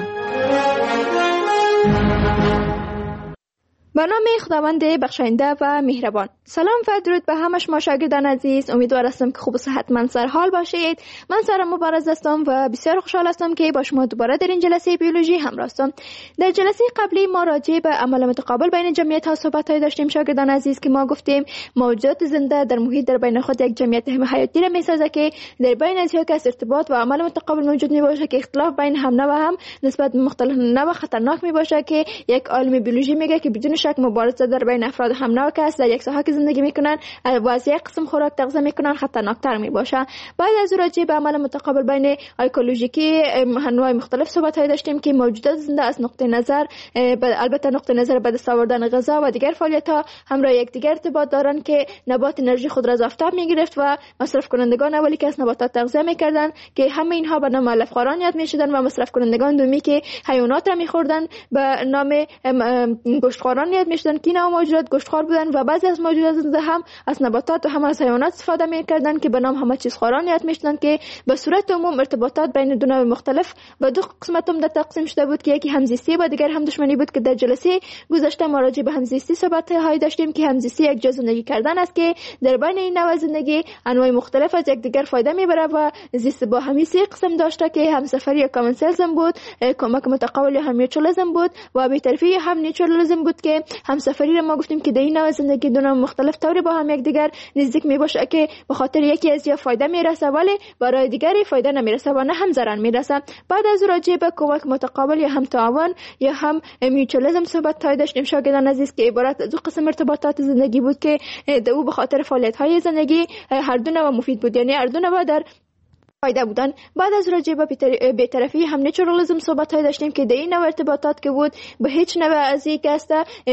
برنامه خداوند بخشاینده و مهربان. سلام و درود به همه شما شاگردان عزیز. امیدوار هستم که خوب و صحتمند سر حال باشید. من سارا مبارز هستم و بسیار خوشحال هستم که با شما دوباره در این جلسه بیولوژی همراه هستم. در جلسه قبلی ما راجع به عمل متقابل بین جمعیت ها صحبت‌هایی داشتیم شاگردان عزیز که ما گفتیم موجودات زنده در محیط در بین خود یک جمعیت حیاتی را می‌سازه که در بین از یک ارتباط و عمل متقابل موجود می‌باشه که اختلاف بین هم نوع هم نسبت به مختلف نوع خطرناک می‌باشه که یک عالم بیولوژی میگه که بدون شک مبارزه در بین افراد هم نوع که در یک ساحه زندگی میکنن و از یک قسم خوراک تغذیه میکنن خطرناکتر میباشه. بعد از راجع به عمل متقابل بین ایکولوژیکی انواع مختلف صحبت‌هایی داشتیم که موجودات زنده از نقطه نظر البته نقطه نظر به دست آوردن غذا و دیگر فعالیت‌ها همراه یکدیگر ارتباط دارن که نبات انرژی خود را از آفتاب میگرفت و مصرف کنندگان اولی که از نباتات تغذیه میکردن که همه اینها به نام علفخواران یاد میشدن و مصرف کنندگان دومی که حیوانات را میخوردن به نام گوشتخواران یاد میشدن که اینا موجودات گوشتخوار بودن و بعضی از موجودات زنده هم از نباتات و هم از حیوانات استفاده میکردن که به نام همه چیز خواران یاد میشدن که به صورت عموم ارتباطات بین دو نوع مختلف و دو قسمت هم تقسیم شده بود که یکی همزیستی و دیگر هم دشمنی بود که در جلسه گذشته ما راجع به همزیستی صحبت‌هایی داشتیم که همزیستی یک جز زندگی کردن است که در بین این نوع زندگی انواع مختلف از یکدیگر فایده میبره و زیست با همی سه قسم داشته که همسفری یا کامن سلزم بود، کمک متقابل یا هم میوچولیسم بود و بی‌طرفی هم نیچورالیسم بود که همسفری را ما گفتیم که در این نوع زندگی دو نوع مختلف طوری با هم یکدیگر نزدیک میباشه که به خاطر یکی از یا فایده میرسه ولی برای دیگری فایده نمیرسه و نه هم ضرر میرسه. بعد از راجع به کمک متقابل یا هم تعاون یا هم میوچولیسم صحبت داشتیم شاگردان عزیز که عبارت از دو قسم ارتباطات زندگی بود که او به خاطر فعالیت‌های زندگی هر دو نوع مفید بود، یعنی هر دو نوع در فایده بودن. بعد از راجع به بی‌طرفی هم نیچورالیسم صحبت داشتیم که در این نوع ارتباطات که بود به هیچ نوع از یک است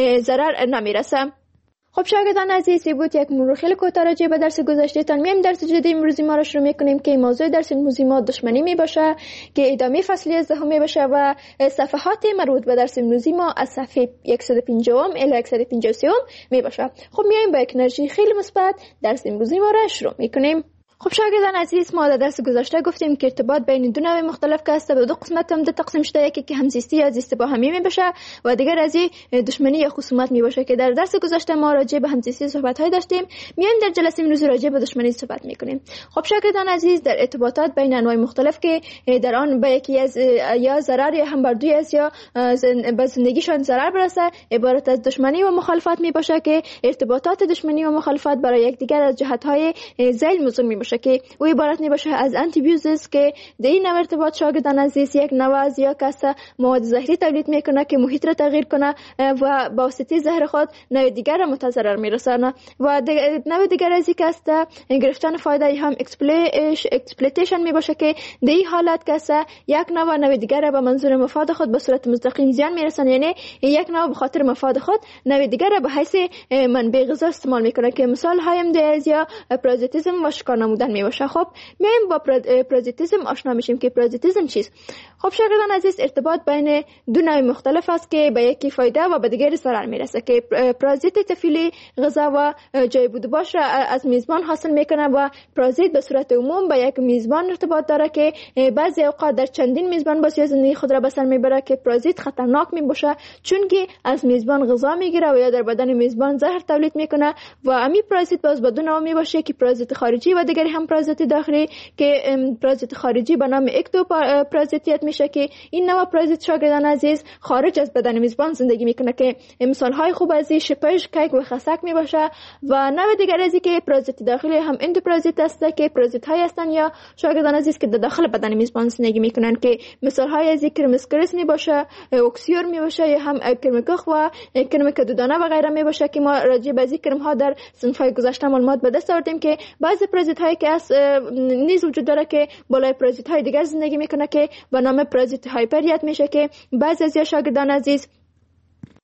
ضرر نمیرسه. خب شاگردان عزیزی بود یک مرور خیلی کوتاه راجع به درس گذشته تان میایم درس جدید امروزی ما را شروع میکنیم که موضوع درس امروزی ما دشمنی میباشه که ادامه فصلی از دهم میباشه و صفحات مربوط به درس امروزی ما از صفحه 150 الی 153 میباشه. خب میایم با یک انرژی خیلی مثبت درس امروزی ما را شروع میکنیم. خب شاگردان عزیز ما در درس گذشته گفتیم که ارتباط بین دو نوع مختلف که است به دو قسمت هم تقسیم شده، یکی که همزیستی یا زیست با همی میباشه و دیگر از دشمنی یا خصومت میباشه که در درس گذشته ما راجع به همزیستی صحبت های داشتیم. میایم در جلسه امروزی راجع به دشمنی صحبت میکنیم. خب شاگردان عزیز در ارتباطات بین انواع مختلف که در آن به یکی از یا ضرر یا هم بر دوی از یا به زندگیشان ضرر برسه عبارت از دشمنی و مخالفت میباشه که ارتباطات دشمنی و مخالفت برای یکدیگر از جهت های ذیل موضوع میباشه که او عبارت میباشه از انتیبیوزیس که در این نوع ارتباط شاگردان عزیز یک نوع از یا کس مواد زهری تولید میکنه که محیط را تغییر کنه و با واسطه زهر خود نوع دیگر را متضرر میرسانه و نوع دیگر از یک است گرفتن فایده هم اکسپلویتیشن میباشه که در این حالت کس یک نوع دیگر را به منظور مفاد خود به صورت مستقیم زیان میرسانه، یعنی یک نوع به خاطر مفاد خود نوع دیگر را به حیث منبع غذا استعمال میکنه که مثال هایم در یا پرازیتیسم و شکار نمودن میباشه. خب میایم با پرازیتیسم آشنا میشیم که پرازیتیسم چیست. خب شاگردان عزیز ارتباط بین دو نوع مختلف است که به یکی فایده و به دیگری ضرر میرسه که پرازیت طفیلی غذا و جای بود باش را از میزبان حاصل میکنه و پرازیت به صورت عموم با یک میزبان ارتباط داره که بعضی اوقات در چندین میزبان باز زندگی خود را به سر میبره که پرازیت خطرناک میباشه چون که از میزبان غذا میگیره و یا در بدن میزبان زهر تولید میکنه و امی پرازیت باز به دو نوع میباشه که پرازیت خارجی و دیگری هم پرازیت داخلی که پرازیت خارجی به نام اکتوپرازیتیت میشه که این نوع پرازیت شاگردان عزیز خارج از بدن میزبان زندگی میکنه که مثال های خوب از شپش، کیک و خسک میباشه و نوع دیگر از که پرازیت داخلی هم اندوپرازیت است که پرازیت های هستن یا شاگردان عزیز که در داخل بدن میزبان زندگی میکنن که مثال های از کرمسکریس میباشه، اکسیور میباشه یا هم کرمکخ و کرمک دودانه و غیره میباشه که ما راجع به کرم ها در صنف های گذشته معلومات به دست آوردیم که بعضی پرازیت هایی که از نیز وجود داره که بالای پرازیت های دیگر زندگی میکنه که به نام پرازیت هایپریت میشه که بعضی از شاگردان عزیز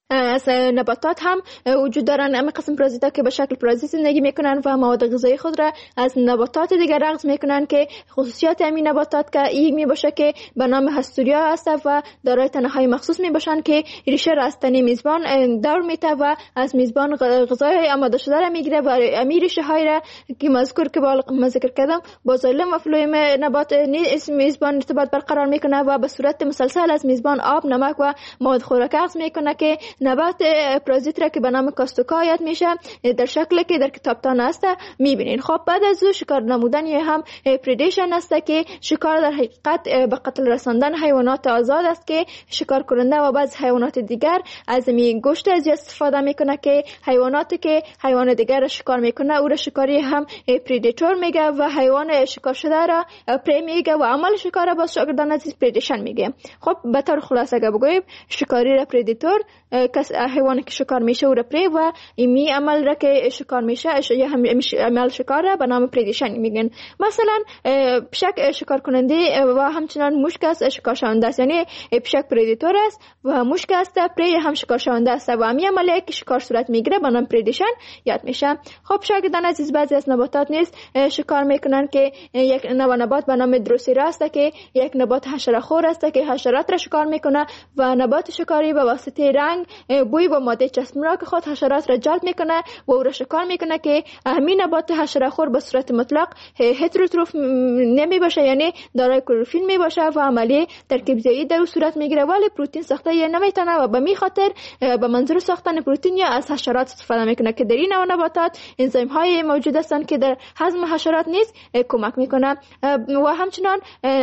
از نباتات هم وجود دارن. اما قسم پرازیتا که به شکل پرازیت زندگی میکنن و مواد غذایی خود را از نباتات دیگر اخذ میکنن که خصوصیات همین نباتات که یک میباشه که به نام هستوریا هست و دارای تنه های مخصوص میباشن که ریشه را از تنه میزبان دور میته و از میزبان غذای آماده شده را میگیره و امیر ریشه های را که مذکور که بالا ذکر کردم با زایلم و فلویم نبات میزبان ارتباط برقرار میکنه و به صورت مسلسل از میزبان آب، نمک و مواد خوراکی اخذ میکنه که نبات پرازیت را که به نام کاستوکا یاد میشه در شکلی که در کتابتان است میبینین. خب بعد از او شکار نمودن یا هم پریدیشن است که شکار در حقیقت به قتل رساندن حیوانات آزاد است که شکار کننده و بعض حیوانات دیگر از می گوشت از استفاده میکنه که حیواناتی که حیوان دیگر را شکار میکنه او را شکاری هم پریدیتور میگه و حیوان شکار شده را پری میگه و عمل شکار را با شاگردان عزیز پریدیشن میگه. خب به طور خلاصه اگه بگویم شکاری را پریدیتور کس حیوانی که شکار میشه او را پری و می عمل را که شکار میشه یا هم عمل شکار را به نام پریدیشن میگن. مثلا پشک شکار کننده و همچنان موشک است شکار شونده است، یعنی پشک پریدیتور است و موشک است پری هم شکار شونده است و می عملی که شکار صورت میگیره به نام پریدیشن یاد میشه. خب شاگردان عزیز بعضی از نباتات نیز شکار میکنن که یک نبات به نام دروسیرا است که یک نبات حشره خور است که حشرات را شکار میکنه و نبات شکاری به واسطه رنگ، بوی و ماده چسبناک خود حشرات را جلب میکنه و او را شکار میکنه که همین نبات حشره خور به صورت مطلق هتروتروف نمی باشه، یعنی دارای کلروفیل می باشه و عملی ترکیب زایی در صورت میگیره ولی پروتئین ساخته یا نمیتونه و به می خاطر به منظور ساختن پروتئین یا از حشرات استفاده میکنه که در این نوع نباتات انزیم های موجود هستند که در هضم حشرات نیز کمک میکنه. و همچنان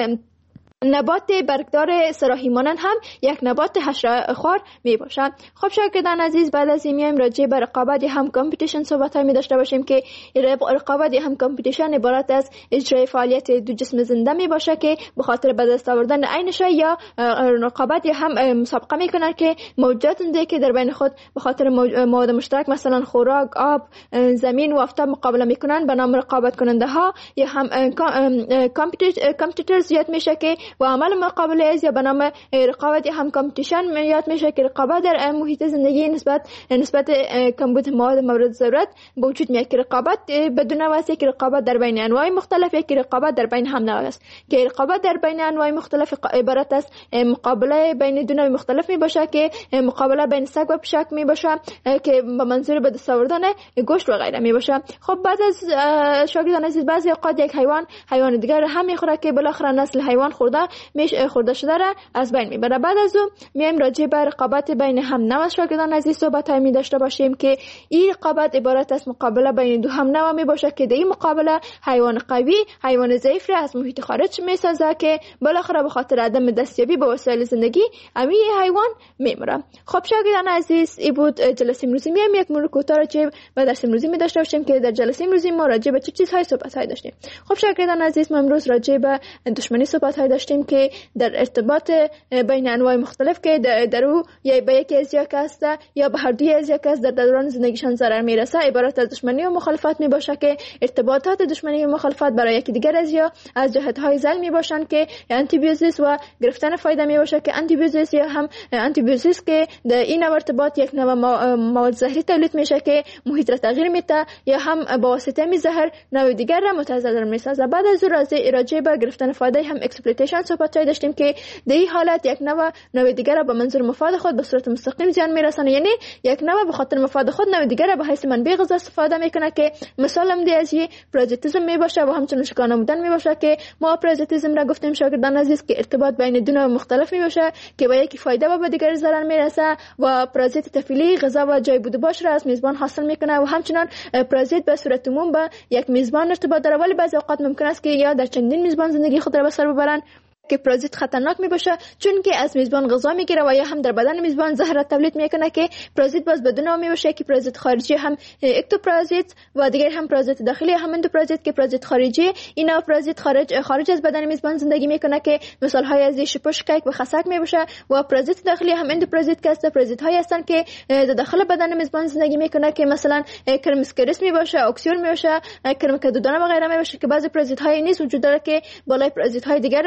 نبات برگدار سراحی مانند هم یک نبات حشره خوار می باشد. خب شاگردان عزیز بعد از این میایم راجع به رقابت یا هم کامپیتیشن صحبت می داشته باشیم که رقابت یا هم کامپیتیشن عبارت از اجرای فعالیت دو جسم زنده می باشه که به خاطر به دست آوردن عینش یا رقابت یا هم مسابقه میکنن که موجودات زنده که در بین خود به خاطر مواد مشترک مثلا خوراک، آب، زمین و آفتاب مقابله میکنن به نام رقابت کننده ها یا هم کامپیتیتورز یاد میشه که و عمل مقابله از یا به نام رقابت یا هم کامپیتیشن یاد میشه که رقابت در محیط زندگی نسبت کمبود مواد مورد ضرورت به وجود میاد که رقابت بدون واسطه که رقابت در بین انواع مختلف که رقابت در بین هم نوع است که رقابت در بین انواع مختلف عبارت است مقابله بین دو نوع مختلف می باشه که مقابله بین سگ و پشک می باشه که به منظور به دست آوردن گوشت و غیره می باشه. خب بعد از شاگردان عزیز بعضی اوقات یک حیوان دیگر هم میخوره که بالاخره نسل حیوان خورده شده را از بین میبره. بعد از اون میایم راجع به رقابت بین هم نوع شاگردان عزیز صحبت می داشته باشیم که این رقابت عبارت از مقابله بین دو هم نوع می باشه که در این مقابله حیوان قوی حیوان ضعیف را از محیط خارج میسازه که بالاخره به خاطر عدم دستیابی به وسایل زندگی امی حیوان میمره. خب شاگردان عزیز این بود جلسه امروزی. میایم یک مرور کوتاه راجع به درس امروزی می داشته باشیم که در جلسه امروزی ما راجع به چه چیزهای صحبت داشتیم. خب شاگردان عزیز ما امروز راجع به دشمنی صحبت داشتیم که در ارتباط بین انواع مختلف که در او یا به یکی از یک است یا به هر دوی از یک است در دوران زندگیشان ضرر میرسه عبارت از دشمنی و مخالفت می باشه که ارتباطات دشمنی و مخالفت برای یکی دیگر از جهت‌های ضد می باشند که آنتیبیوتیک و گرفتن فایده می باشه که آنتیبیوتیک یا هم آنتیبیوتیک که در این ارتباط یک نوع مواد زهری تولید میشه که محیط را تغییر میده یا هم با واسطه می زهر نوع دیگر را متضرر میسازه. بعد از راجع به گرفتن فایده هم اکسپلویتیشن صحبت داشتیم که در این حالت یک نوع دیگر را به منظور مفاد خود به صورت مستقیم زیان میرسانه، یعنی یک نوع به خاطر مفاد خود نوع دیگر را به حیث منبع غذا استفاده میکنه که مثال هم از پرازیتیسم میباشه و همچنین شکار نمودن میباشه که ما پرازیتیسم را گفتیم شاگردان عزیز که ارتباط بین دو نوع مختلف میباشه که با یکی فایده و با دیگر ضرر میرسه و پرازیت تفیلی غذا و جای بود باش را از میزبان حاصل میکنه و همچنین پرازیت به صورت عموم با یک میزبان ارتباط داره ولی بعضی اوقات ممکن است که یا در چندین میزبان زندگی خود را به سر ببرن که پرازیت خطرناک می باشه چون که از میزبان غذا میگیره و یا هم در بدن میزبان زهر تولید میکنه که پرازیت باز بدون نام می باشه که پرازیت خارجی هم اکتوپرازیت و دیگر هم پرازیت داخلی هم اندوپرازیت که پرازیت خارجی اینا پرازیت خارج از بدن میزبان زندگی میکنه که مثال های از شپشکک و خسک می باشه و پرازیت داخلی هم اندوپرازیت که است پرازیت های هستن که در داخل بدن میزبان زندگی میکنه که مثلا کرمسکریس می باشه، اکسیون می باشه، کرم کدودانه و غیره می باشه که بعضی پرازیت های نیز وجود داره که بالای پرازیت های دیگر زندگی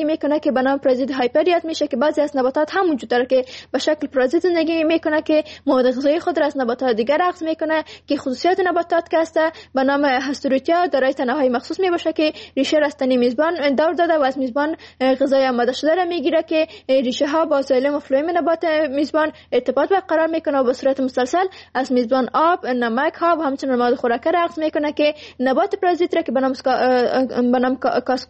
میکنه که به نام پرازیت هایپریات میشه که بعضی از نباتات هم وجود داره که به شکل پرازیت زندگی میکنه که مواد غذایی خود را از نباتات دیگر اخذ میکنه که خصوصیت نباتات که است به نام هستروتیا دارای تنه‌های مخصوص میباشه که ریشه را از تنه میزبان دور داده و از میزبان غذای آماده شده را میگیره که ریشه ها با سایلم و فلویم نبات میزبان ارتباط برقرار میکنه و به صورت مسلسل از میزبان آب، نمک ها و همچنین مواد خوراکی را اخذ میکنه که نبات پرازیت را که به نام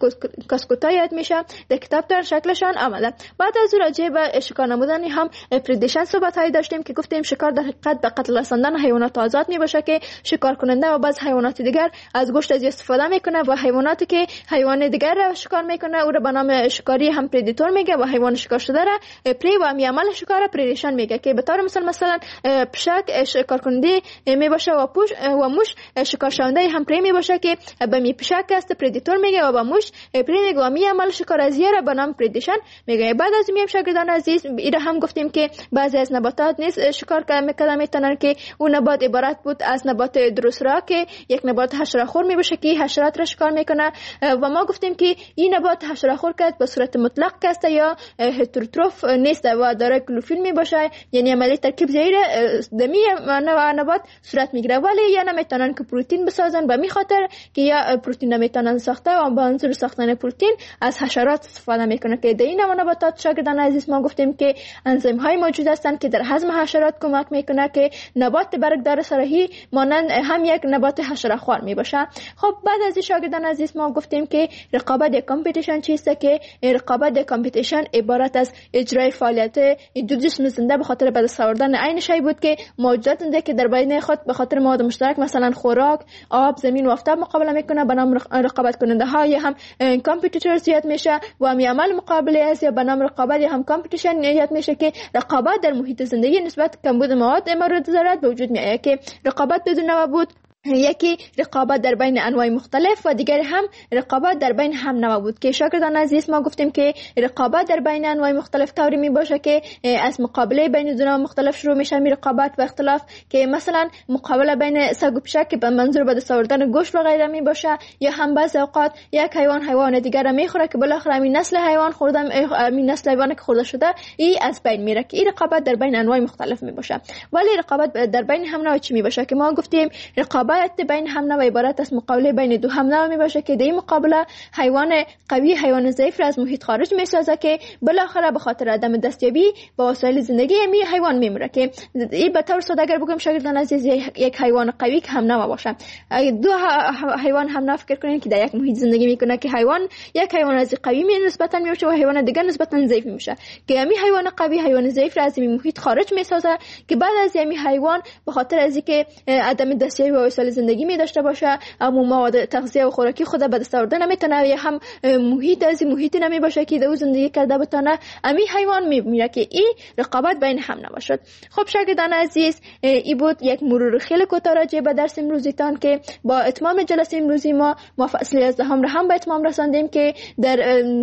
کاسکوتا یاد میشه در کتاب در شکلشان آمده. بعد از راجع به شکار نمودن هم پردیشن صحبت هایی داشتیم که گفتیم شکار در حقیقت به قتل رساندن حیوانات آزاد میباشه که شکار کننده و بعض حیوانات دیگر از گوشت از استفاده میکنه و حیواناتی که حیوان دیگر را شکار میکنه او را به نام شکاری هم پردیتور میگه و حیوان شکار شده را پری و عمل شکار را پردیشن میگه که به طور مثلا پشک شکار کننده میباشه و موش شکار شونده هم پری میباشه که به می پشک است پردیتور میگه و به موش پری میگه و می عمل شکار ازیه را به نام پردیشن میگه. بعد از میم شاگردان عزیز ایره هم گفتیم که بعضی از نباتات نیست شکار میکنن که اون نبات عبارت بود از نبات درسرا که یک نبات حشره‌خور میباشه که حشرات را شکار میکنه و ما گفتیم که این نبات حشره‌خور که به صورت مطلق است یا هتروتروف نیست و داره کلوروفیل میباشه، یعنی عملی ترکیب زیر دمی نبات صورت میگیره، ولی یا نمیتونن که پروتئین بسازن به می خاطر که یا پروتئین نمیتونن ساخته و با منظور ساختن پروتئین از حشرات استفاده میکنه که در این نباتات شاگردان عزیز ما گفتیم که انزیم های موجود هستند که در هضم حشرات کمک میکنه که نبات برگدار صحیح مانند هم یک نبات حشره خوار میباشه. خب بعد از شاگردان عزیز ما گفتیم که رقابت یا کامپیتیشن چیست که رقابت یا کامپیتیشن عبارت از اجرای فعالیت دو جسم زنده به خاطر به دست آوردن عین شی بود که موجودات زنده که در بین خود به خاطر مواد مشترک مثلا خوراک، آب، زمین و آفتاب مقابله میکنه به نام رقابت کننده ها یا هم کامپیتیتورز یاد میشه و می عمل مقابله است یا به نام رقابت یا هم کامپیتیشن یاد میشه که رقابت در محیط زندگی نسبت کمبود مواد مورد ضرورت به وجود میاد که رقابت بدون نوابود یکی رقابت در بین انواع مختلف و دیگر هم رقابت در بین هم نوع بود که شاگردان عزیز ما گفتیم که رقابت در بین انواع مختلف طوری می باشه که از مقابله بین دو نوع مختلف شروع میشه می رقابت و اختلاف که مثلا مقابله بین سگ و پشک که به منظور به دست آوردن گوشت و غیره می باشه یا هم بعضی اوقات یک حیوان دیگر را میخوره که بالاخره همین نسل حیوان خورده همین نسل حیوانی که خورده شده ای از بین میره که این رقابت در بین انواع مختلف می باشه. ولی رقابت در بین هم نوع چی می باشه که ما گفتیم رقابت بین هم نوع عبارت از مقابله بین دو هم نوع می باشه که در این مقابله حیوان قوی حیوان ضعیف را از محیط خارج می سازه که بالاخره به خاطر عدم دستیابی به وسایل زندگی می حیوان میمیره که این به طور ساده اگر بگم شاگردان عزیز یک حیوان قوی که هم نوع باشه دو حیوان هم نوع فکر کنین که در یک محیط زندگی میکنه که یک حیوان از قوی نسبتا میشه و حیوان دیگر نسبتا ضعیف میشه که همین حیوان قوی حیوان ضعیف را از این محیط خارج می سازه که بعد از همین حیوان به خاطر از اینکه عدم دستیابی به وسایل زندگی می داشته باشه اما مواد تغذیه و خوراکی خود به دست آورده نمیتونه یا هم محیط از محیطی نمی باشه که در زندگی کرده بتونه امی حیوان میمیره که این رقابت بین هم نباشد. خب شاگردان عزیز این بود یک مرور خیلی کوتاه راجع به درس امروزیتان که با اتمام جلسه امروزی ما فصل 11 را هم به اتمام رساندیم که در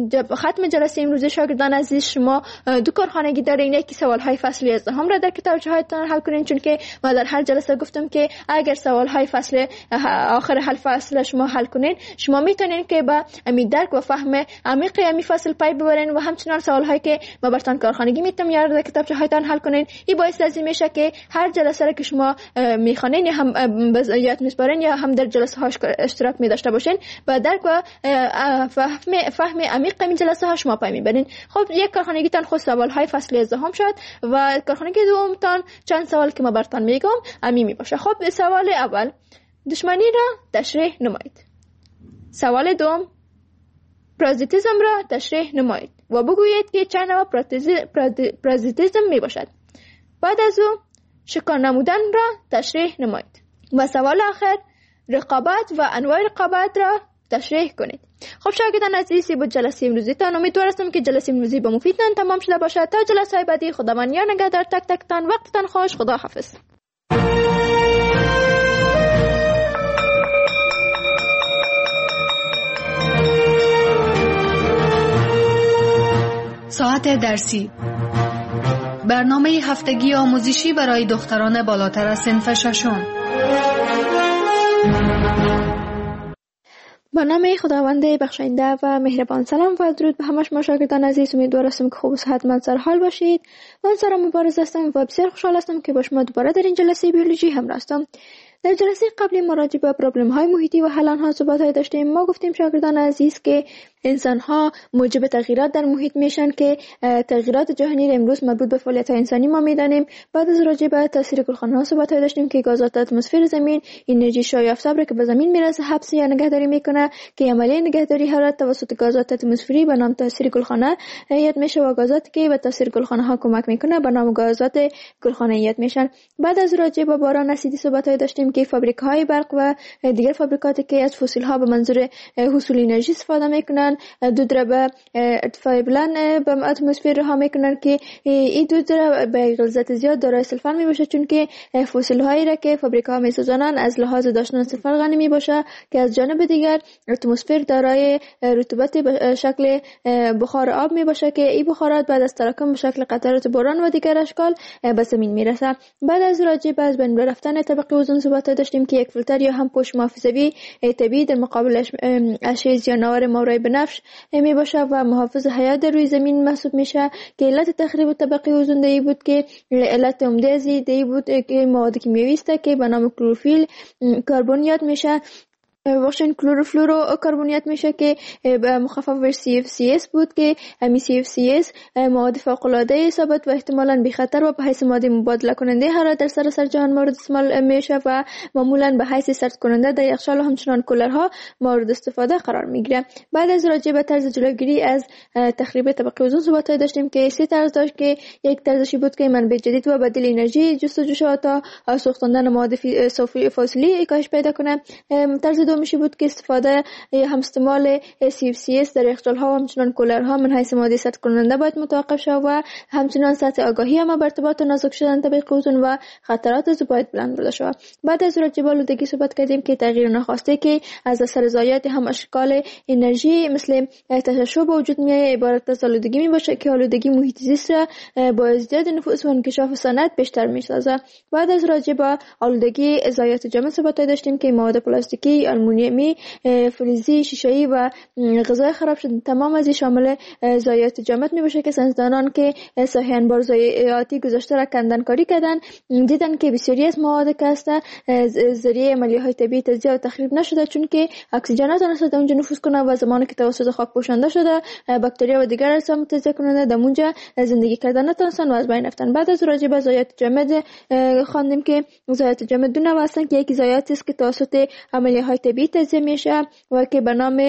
ختم جلسه امروزی شاگردان عزیز شما دو کارخانگی دارین که سوال های فصل 11 را در کتابچه هایتان حل کنین چون که ما در هر جلسه گفتم که اگر سوال های فصل آخر حل فصل شما حل کنین شما میتونین که با امی درک و فهم عمیق امی فصل پای ببرین و همچنان سوال هایی که ما براتون کارخانگی میتونم در کتابچه هایتان حل کنین. این باعث از این میشه که هر جلسه را که شما میخوانین یا هم یاد میسپارین یا هم در جلسه هاش اشتراک می داشته باشین و درک و فهم عمیق این جلسه ها شما پای میبرین. خب یک کارخانگیتان خود سوال های فصل 11 شد و کارخانگی دومتان چند سوال که ما براتون میگم امی میباشه. خب سوال اول دشمنی را تشریح نمایید. سوال دوم پرازیتیسم را تشریح نمایید و بگویید که چند نوع پرازیتیسم می باشد. بعد از او شکار نمودن را تشریح نمایید و سوال آخر رقابت و انواع رقابت را تشریح کنید. خب شاگردان عزیزی بود جلسه امروزیتان. امیدوار هستم که جلسه امروزی به مفیدتان تمام شده باشد. تا جلسه های بعدی خداوند یار نگهدار تک تکتان. وقتتان خوش. خدا حافظ. ساعت درسی برنامه هفتگی آموزشی برای دختران بالاتر از صنف ششم. با نام خداوند بخشاینده و مهربان. سلام و درود به همه شما شاگردان عزیز. امیدوار هستم که خوب و صحتمند سر حال باشید. من سارا مبارز هستم و بسیار خوشحال هستم که با شما دوباره در این جلسه بیولوژی همراه هستم. در جلسه قبلی ما راجع به پرابلم های محیطی و حل آنها صحبت داشتیم. ما گفتیم شاگردان عزیز که انسان ها موجب تغییرات در محیط میشن که تغییرات جهانی را امروز مربوط به فعالیت های انسانی ما میدانیم. بعد از راجع به تاثیر گلخانه ها صحبت داشتیم که گازات اتمسفر زمین انرژی شعاع را که به زمین میرسه حبس یا نگهداری میکنه که عملیه نگهداری حرارت توسط گازات اتمسفری به نام تاثیر گلخانه یاد میشه و گازاتی که به تاثیر گلخانه ها کمک میکنه به نام گازات گلخانه یاد میشن. بعد از راجع به باران اسیدی صحبت داشتیم که فابریک‌های برق و دیگر فابریکاتی که از فسیل ها به منظور حصول انرژی استفاده میکنن دود را به ارتفاع بلند به اتمسفر رها میکنن که این دود را به غلظت زیاد دارای سلفر میباشه، چون که فسیل هایی را که فابریک‌ها میسازانن از لحاظ داشتن سلفر غنی میباشه که از جانب دیگر اتمسفر دارای رطوبت به شکل بخار آب میباشه که این بخارات بعد از تراکم به شکل قطرات باران و دیگر اشکال به زمین میرسه. بعد از راجع به از بین رفتن طبقه اوزون صحبت داشتیم که یک فیلتر یا هم پوش محافظوی طبیعی در مقابل اشعه زیان‌آور ماورای بنفش می باشه و محافظ حیات در روی زمین محسوب میشه که علت تخریب طبقه اوزون دی بود که علت عمده از دی بود که مواد کیمیایی است که به نام کلروفیل کربنیات میشه واشن کلوروفلورو کربنیات میشه که مخفف بر CFCS بود که همین CFCS مواد فوق العاده ثابت و احتمالاً بی خطر و به حیث ماده مبادله کننده حرارت در سراسر جهان مورد استعمال میشه و معمولاً به حیث سرد کننده در یخچال و همچنان کولرها مورد استفاده قرار میگیره. بعد از راجع به طرز جلوگیری از تخریب طبقه اوزون صحبت داشتیم که سه طرز داشت که یک طرزی بود که منبع جدید و بدیل انرژی جستجو شد تا سوختاندن مواد فسیلی کاهش پیدا کنه. طرز میشه بود که استفاده هم استعمال CFCS در یخچال‌ها و همچنان کولرها من حیث ماده سرد کننده باید متوقف شود و همچنان سطح آگاهی هم بر ارتباط و نازک شدن طبقه اوزون و خطرات از باید بلند برده شود. بعد از راجع به آلودگی صحبت کردیم که تغییر ناخواسته که از اثر ضایعات هم اشکال انرژی مثل تشعشع به وجود میاد عبارت از آلودگی میباشه که آلودگی محیط زیست را با ازدیاد نفوس و انکشاف صنعت بیشتر میسازه. بعد از راجع به آلودگی ضایعات جامد صحبت داشتیم که مواد پلاستیکی، آلومینیومی، فلزی، شیشه‌ای و غذای خراب شده تمام از شامل ضایعات جامد میباشه که ساینسدانان که ساحه انبار ضایعاتی گذاشته را کندنکاری کردن دیدن که بسیاری از مواد که هست ذریعه عملیه‌های طبیعی تجزیه و تخریب نشده، چون که اکسیژنات نشده اونجا نفوذ کنه و زمانی که توسط خاک پوشانده شده باکتریا و دیگر اجسام تجزیه کننده در اونجا زندگی کردن نتونستن و از بین رفتن. بعد از راجع به ضایعات جامد خواندیم که ضایعات جامد دو نوع هستند که یکی ضایعاتی است که توسط عملیه‌های طبیعی تجزیه میشه و که به نام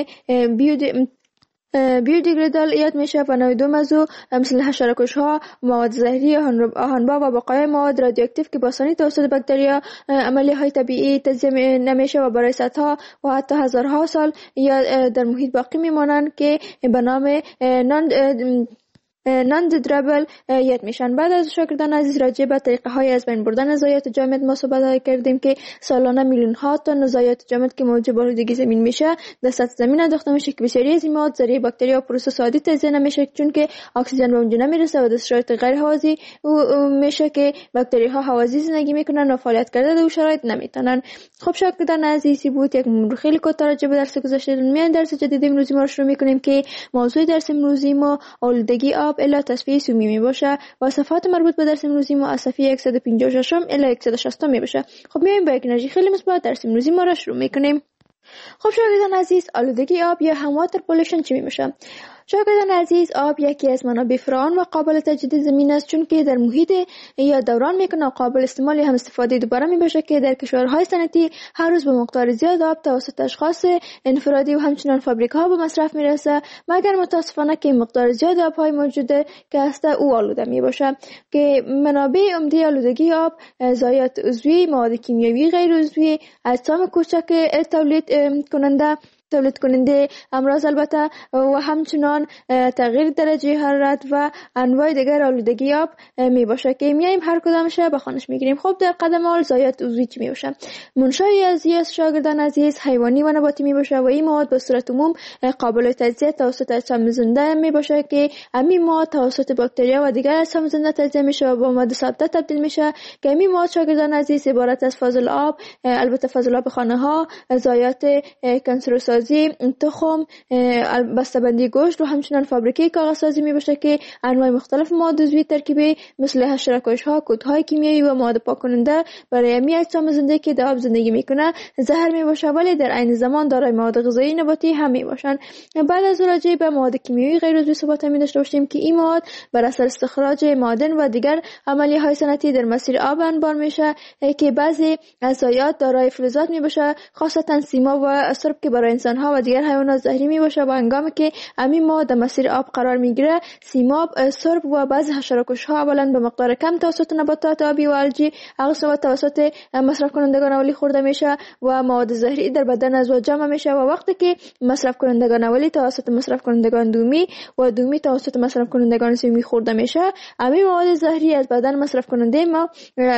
بیودیگریدال یاد میشه و نوع دو موضوع مثل حشره‌کش‌ها، مواد زهری، آهن‌با و بقایای مواد رادیواکتیو که با آسانی توسط باکتریا عملیه‌های طبیعی تجزیه نمیشه و برای صدها و حتی هزارها سال یا در محیط باقی میمانند که به نام non-degradable یاد میشن. بعد از شاگردان عزیز راجع به طریقه های از بین بردن ضایعات جامد ما صحبت کردیم که سالانه میلیون ها تن ضایعات جامد که موجب آلودگی زمین میشه در سطح زمین انداخته میشه که بسیاری از این مواد ذریعه باکتریا و پروسس عادی تجزیه نمیشه، چون که اکسیژن به اونجا نمیرسه و در شرایط غیر هوازی میشه که باکتریاها هوازی زندگی میکنن و فعالیت کرده در شرایط نمیتونن. خب شاگردان عزیزی بود یک مرور خیلی کوتاه راجع به درس گذشته. میان درس جدید امروزی ما رو شروع میکنیم که موضوع درس امروزی ما آلودگی آب الی تصفیه سومی می باشه و صفحات مربوط به درس امروزی ما از صفحه 156 الی 160 می باشه. خب میایم با یک انرژی خیلی مثبت درس امروزی ما را شروع میکنیم. خب شاگردان عزیز آلودگی آب یا هم واتر پولوشن چی می باشه؟ شاگردان عزیز آب یکی از منابع فراوان و قابل تجدید زمین است، چون که در محیط یا دوران میکنه و قابل استعمال هم استفاده دوباره می باشه که در کشورهای صنعتی هر روز به مقدار زیاد آب توسط اشخاص انفرادی و همچنان فابریک‌ها به مصرف میرسه، مگر متاسفانه که مقدار زیاد آب‌های موجوده که هست او آلوده می باشه. که منابع عمده آلودگی آب ضایعات عضوی، مواد کیمیایی غیر عضوی، اجسام کوچک تولید کننده امراض البته و همچنان تغییر درجه حرارت و انواع دیگر آلودگی آب می باشه که میایم هر کدامش به خانش میگیریم. خب در قدم اول ضایعات عضوی چی می باشه؟ منشأ عضوی از شاگردان عزیز حیوانی و نباتی می باشه و این مواد به صورت عموم قابل تجزیه توسط اجسام زنده می باشه که همین مواد توسط باکتریا و دیگر اجسام زنده تجزیه میشه و به مواد ساده تبدیل میشه که همین مواد شاگردان عزیز عبارت از فاضل آب، البته فاضل آب خانه ها، ضایعات کنسروسا سازی تخم، بسته‌بندی گوشت و همچنین فابریکه کاغذ سازی می باشه که انواع مختلف مواد عضوی ترکیبی مثل حشره‌کش‌ها، کودهای کیمیایی و مواد پاک کننده برای می اجسام زنده که در آب زندگی میکنه زهر می باشه، ولی در عین زمان دارای مواد غذایی نباتی هم می باشن. بعد از راجع به مواد کیمیایی غیر عضوی صحبت می داشته باشیم که این مواد بر اثر استخراج معادن و دیگر عملیه‌های صنعتی در مسیر آب انبار میشه که بعضی از ضایعات دارای فلزات می باشه، خاصتا سیماب و سرب که برای انسان‌ها و دیگر حیوانات زهری می باشه. و هنگامی که همین مواد در مسیر آب قرار میگیره، سیماب، سرب و بعضی حشره‌کش‌ها اولا به مقدار کم توسط نباتات آبی و الجی، اقسام توسط مصرف کنندگان اولی خورده میشه و مواد زهری در بدن از جمع میشه و وقتی که مصرف کنندگان اولی توسط مصرف کنندگان دومی و دومی توسط مصرف کنندگان سومی خورده میشه، همین مواد زهری از بدن مصرف کننده ما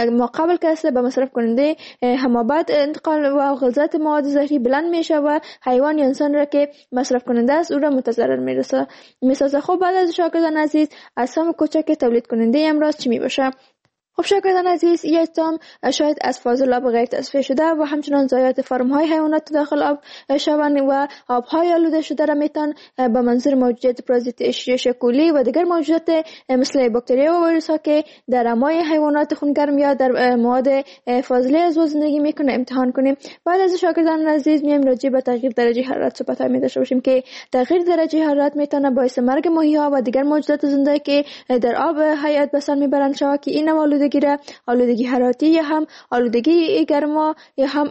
قبل که به مصرف کننده هم بعد انتقال و غلظت مواد زهری بلند میشه و حیوان یا انسان را که مصرف کننده است او را متضرر میسازه. خب بعد از شاگردان عزیز، اجسام کوچک تولید کننده امراض چی می باشه؟ خب شاگردان عزیز، یک اجسام شاید از فاضلاب غیر تصفیه شده و همچنان ضایعات فرم‌های حیوانات داخل آب شوند و آب‌های آلوده شده را میتون به منظور موجودات پارازیت شکولی و دیگر موجودات مثل باکتریا و ویروس‌ها که در امعای حیوانات خونگرم یا در مواد فاضله از زندگی میکنه امتحان کنیم. بعد از شاگردان عزیز میایم راجع به تغییر درجه حرارت صحبت می داشته باشیم که تغییر درجه حرارت میتونه باعث مرگ ماهی‌ها و دیگر موجودات زنده که در آب حیات به سر میبرند شود که این آلودگی حرارتی یا هم آلودگی گرما یا هم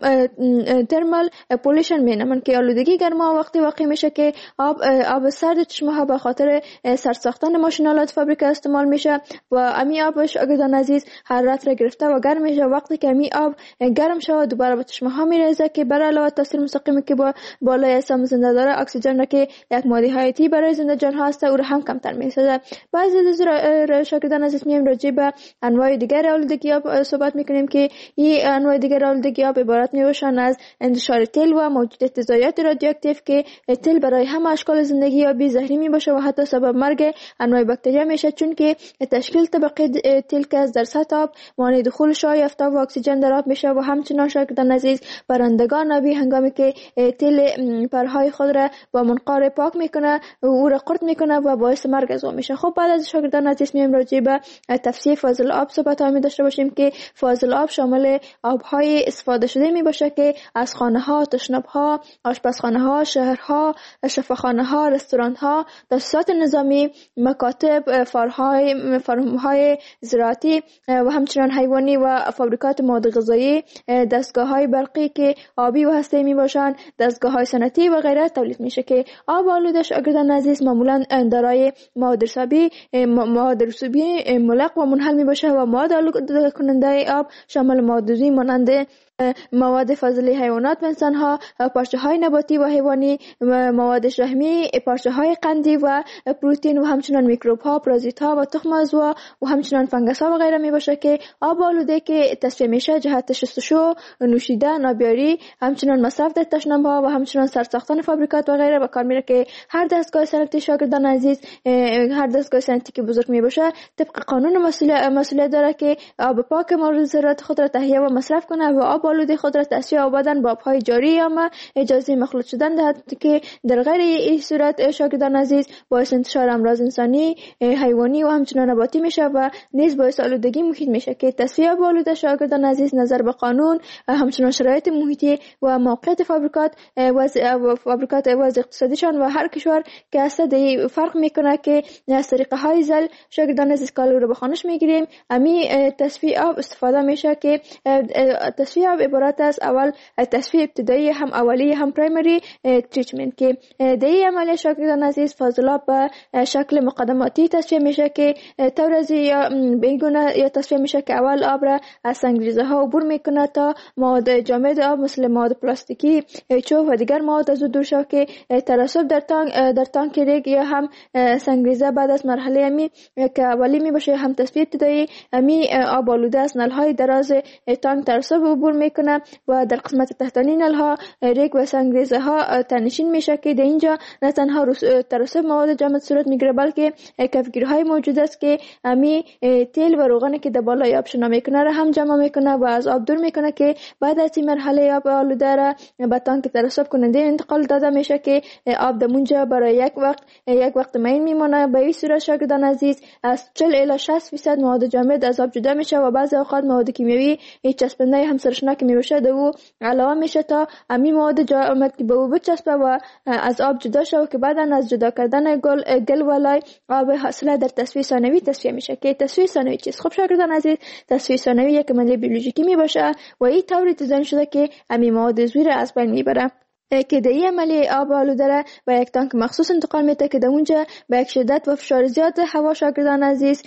ترمال پولیشن مینامن که آلودگی گرما وقتی واقع میشه که آب سرد چشمه ها به خاطر سرد ساختن ماشینالات فابریکه استعمال میشه و امی آب شاگردان عزیز حرارت را گرفته و گرم میشه. وقتی که امی آب گرم شود دوباره به چشمه ها میریزه که بر علاوه تاثیر مستقیمی که با بالای اجسام زنده داره، اکسیژن را که یک ماده حیاتی برای زنده جان ها است او را هم کمتر میسازه. بعضی از شاگردان عزیز میایم راجع به انواع دیگر آلودگی آب صحبت میکنیم که این انواع دیگر آلودگی آب عبارت میباشند از انتشار تیل و موجودیت ضایعات رادیواکتیو که تیل برای همه اشکال زندگی آبی زهری میباشه و حتی سبب مرگ انواع باکتریا میشه، چون که تشکیل طبقه تیل که از در سطح آب مانع دخول شعاع آفتاب و اکسیژن در آب میشه و همچنین شاگردان عزیز پرندگان آبی هنگامی که تیل پرهای خود را با منقار پاک میکنه او را قرط میکنه و باعث مرگ از آن میشه. خب بعد از شاگردان عزیز میایم راجع به تفسیر فاضل آب صحبت می داشته باشیم که فاضل آب شامل آبهای استفاده شده می باشه که از خانه ها، تشناب ها، آشپزخانه ها، شهرها، شفاخانه ها، رستوران ها، تاسیسات نظامی، مکاتب، فارم‌های زراعتی و همچنین حیوانی و فابریکات مواد غذایی، دستگاه های برقی که آبی و هسته‌ای می باشند، دستگاه های صنعتی و غیره تولید میشه که آب آلوده شاگردان عزیز معمولا دارای مواد رسوبی ملق و منحل می باشه و مواد آلوده کننده آب شامل مواد عضوی مانند مواد فاضله حیوانات و انسان‌ها، پارچه های نباتی و حیوانی، مواد شحمی، پارچه های قندی و پروتئین و همچنین میکروب ها، پارازیت ها و تخم عضو و همچنین فنگس ها و غیره می باشه که آب آلوده که تصفیه میشه جهت شستشو، نوشیدن، آبیاری، همچنین مصرف در تشناب ها و همچنین سرساختن فابریکات و غیره به کار میره که هر دستگاه صنعتی شاگردان عزیز، هر دستگاه صنعتی که بزرگ می باشه طبق قانون مسئولیت داره که آب پاک مورد ضرورت خود را تهیه و مصرف کنه و آب آلوده خود را تصفیه و بعداً با آبهای جاری یا اجازه مخلوط شدن دهد که در غیر این صورت شاگردان عزیز باعث انتشار امراض انسانی، حیوانی و همچنین نباتی میشه و نیز باعث آلودگی محیط میشه که تصفیه آب آلوده شاگردان عزیز نظر به قانون، همچنین شرایط محیطی و موقعیت فابریکات وضع اقتصادیشان و هر کشور که هست فرق میکنه که از طریقه های زل شاگردان عزیز کالو رو به خانش میگیریم. امی تصفیه آب استفاده میشه که تصفیه آب عبارت است اول تصفیه ابتدایی هم اولی هم پرایمری تریتمنت که در این عمل شاگردان عزیز فاضلاب به شکل مقدماتی تصفیه میشه که تورزی یا بیگونه یا تصفیه میشه که اول آب را از سنگریزه ها عبور میکنه تا مواد جامد آب مثل مواد پلاستیکی، چوب و دیگر مواد از او دور شود که ترسب در تانک ریگ یا هم سنگریزه بعد از مرحله امی که اولی می باشه هم تصفیه ابتدایی امی آب آلوده از نلهای دراز تانک ترسب عبور میکنه و در قسمت تحتانی نلها ریگ و سنگریزه ها تنشین میشه که در اینجا نه تنها ترسب مواد جامد صورت میگیره بلکه کفگیرهای موجود است که امی تیل و روغن که در بالای آب شنا میکنه را هم جمع میکنه و از آب دور میکنه که بعد از این مرحله آب آلوده را به تانک ترسب کننده انتقال داده میشه که آب در اونجا برای یک وقت معین میمونه. به این صورت شاگردان عزیز از 40 الی 60% مواد جامد از آب جدا میشه و بعضی اوقات مواد کیمیایی چسبنده هم سرشناک میشه در او علاوه میشه تا امی مواد جامد که به او بچسبه و از آب جدا شود که بعدا از جدا کردن گل ولای آب حاصله در تصفیه ثانوی تصفیه میشه. که تصفیه ثانوی چیست؟ خب شاگردان عزیز تصفیه ثانوی یک عملیه بیولوژیکی میباشه و این طوری دیزاین شده که امی مواد عضوی را از بین میبره که در این عملیه آب آلوده را به یک تانک مخصوص انتقال میده که در اونجا به یک شدت و فشار زیاد هوا شاگردان عزیز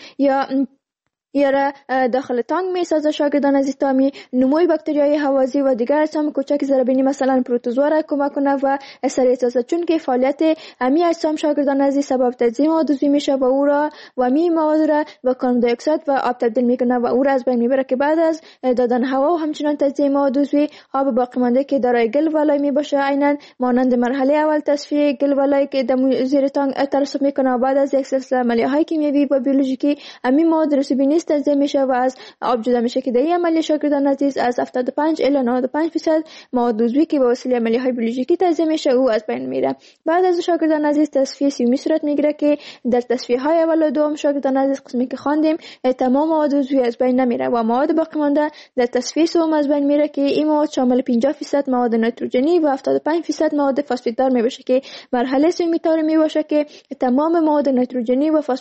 یا را داخل تانک میسازه شاگردان عزیز تا می نموی باکتریای هوازی و دیگر اجسام کوچک ضربینی مثلا پروتوزوا را کمک کنه و سریع سازد، چون که فعالیت امی اجسام شاگردان عزیز سبب تجزیه مواد عضوی میشه و او را و می مواد را به کاربن دی اکساید و آب تبدیل میکنه و او را از بین میبره که بعد از دادن هوا و همچنان تجزیه مواد عضوی آب باقی مانده که دارای گل ولای میباشه عیناً مانند مرحله اول تصفیه گل ولای که در زیر تانک ترسب میکنه و بعد از یک سلسله عملیه‌های کیمیایی و بیولوژیکی امی مواد رسوبی تجزیه میشه و از آب جدا میشه که در این عملیه شاگردان عزیز از 75 الی 95% مواد عضوی که به وسیله عملیه‌های بیولوژیکی تجزیه میشه او از بین میره. بعد از شاگردان عزیز تصفیه سیومی صورت میگیره که در تصفیه های اول و دوم شاگردان عزیز قسمی که خواندیم تمام مواد عضوی از بین نمیره و مواد باقی مانده در تصفیه سوم از بین میره که این مواد شامل 50% مواد نیتروژنی و 75% مواد فسفیددار میباشه که مرحله سومی طور میباشه که تمام مواد نیتروژنی و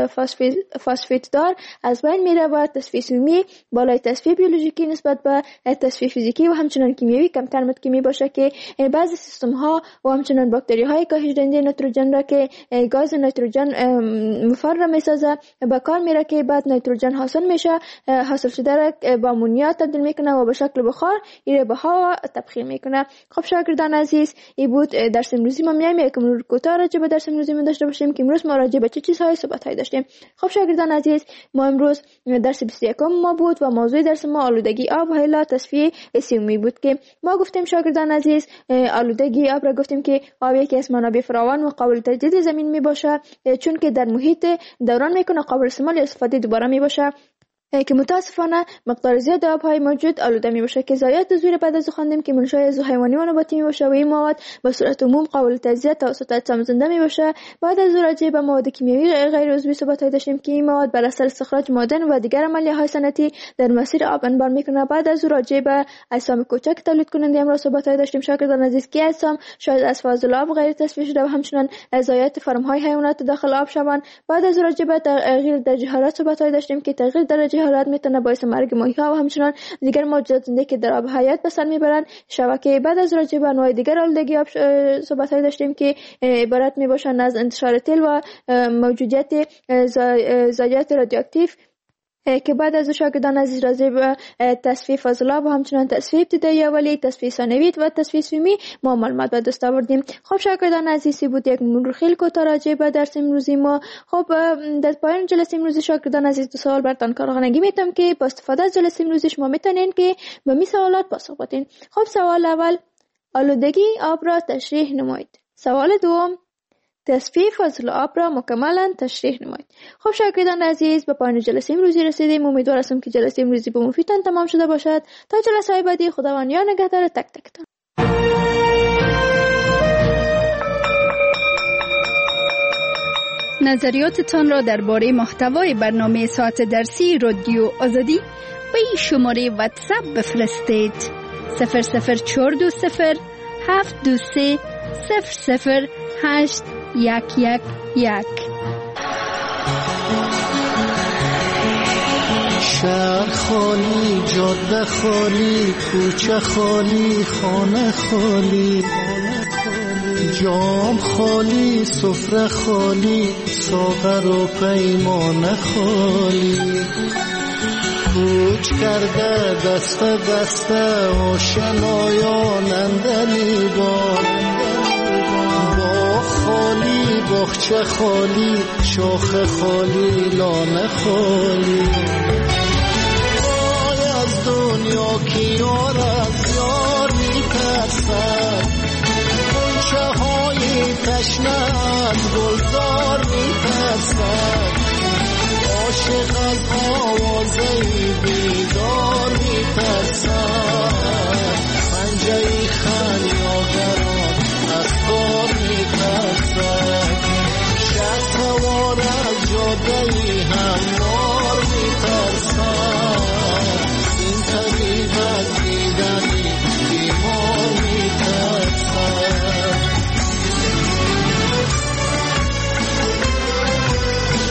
فسفیددار از بین میره و تصفیه سومی بالای تصفیه بیولوژیکی نسبت به تصفیه فیزیکی و همچنان کیمیایی کمتر متکی باشه که بعضی سیستم ها و همچنان باکتری های کاهش دهنده نیتروژن را که گاز نیتروژن مفر را میسازه به کار میره که بعد نیتروژن حاصل میشه، حاصل شده را با امونیا تبدیل میکنه و به شکل بخار ایره به هوا تبخیر میکنه. خب شاگردان عزیز این بود درس امروزی ما. میایم یک مرور کوتاه راجع به درس امروزی داشته باشیم که امروز ما راجع به چه چیزهای صحبت های داشتیم. خب شاگردان عزیز ما امروز درس 21 ما بود و موضوع درس ما آلودگی آب و الا تصفیه سیومی بود که ما گفتیم شاگردان عزیز آلودگی آب را گفتیم که آب یکی از منابع فراوان و قابل تجدید زمین می باشه چون که در محیط دوران میکنه قابل استعمال استفاده دوباره می باشه که متاسفانه مقدار زیاد آب‌های موجود آلوده می‌باشه که ضایعات زیر بعد از خواندیم که منشأ از حیوانی و نباتی می‌باشه و این مواد به صورت عموم قابل تجزیه توسط اجسام زنده می‌باشه. بعد از راجع به مواد کیمیایی غیر عضوی صحبت داشتیم که این مواد بر اثر استخراج معدن و دیگر عملیه‌های صنعتی در مسیر آب انبار می‌کنه. بعد از راجع به اجسام کوچک تولید کننده هم را صحبت داشتیم شاگردان عزیز که اجسام شاید از فاضل آب غیر تصفیه شده و همچنان ضایعات فرم‌های حیوانات داخل آب شوند. بعد از راجع به تغییر درجه حرارت صحبت داشتیم که تغییر درجه حرارت میتونه باعث مرگ ماهی‌ها و همچنان دیگر موجودات زنده که در آب حیات به سر میبرند شبکه. بعد از راجع به انواع دیگر آلودگی آب صحبت داشتیم که عبارت میباشند از انتشار تیل و موجودیت ضایعات رادیواکتیو که بعد از شاگردان عزیز راجع به تصفیه فاضلاب و همچنان تصفیه ابتدایی اولیه، تصفیه ثانوی و تصفیه سومی ما معلومات به دست آوردیم. خب شاگردان عزیزی بود یک مرور خیلی کوتاه راجع به درس امروزی ما. خب در پایان جلسه امروزی شاگردان عزیز دو سوال براتون کارآمدگی میتونم که با استفاده از جلسه امروزی شما میتونین که به می سوالات پاسخ بدین. خب سوال اول آلودگی آب را تشریح نمایید. سوال دوم تصفیه فاضل آب را مکملا تشریح نمایید. خب شاگردان عزیز به پایان جلسه امروزی رسیدیم. امیدوار هستم که جلسه امروزی به مفیدتان تمام شده باشد. تا جلسه های بعدی خداوند یار نگهدار تک تکتان. نظریاتتان را درباره محتوای برنامه ساعت درسی رادیو آزادی به این شماره واتساپ بفرستید: 00420 723 008 111. شهر خالی، جاده خالی، کوچه خالی، خانه خالی، جام خالی، سفره خالی، ساغر و پیمانه خالی، کوچ کرده دست دسته آشنایان اندلیبان، خالی، باغچه خالی، شاخ خالی، لانه خالی. وای از دنیا یا که یار از یار میترسد، غنچه های تشنه از گلزار میترسد.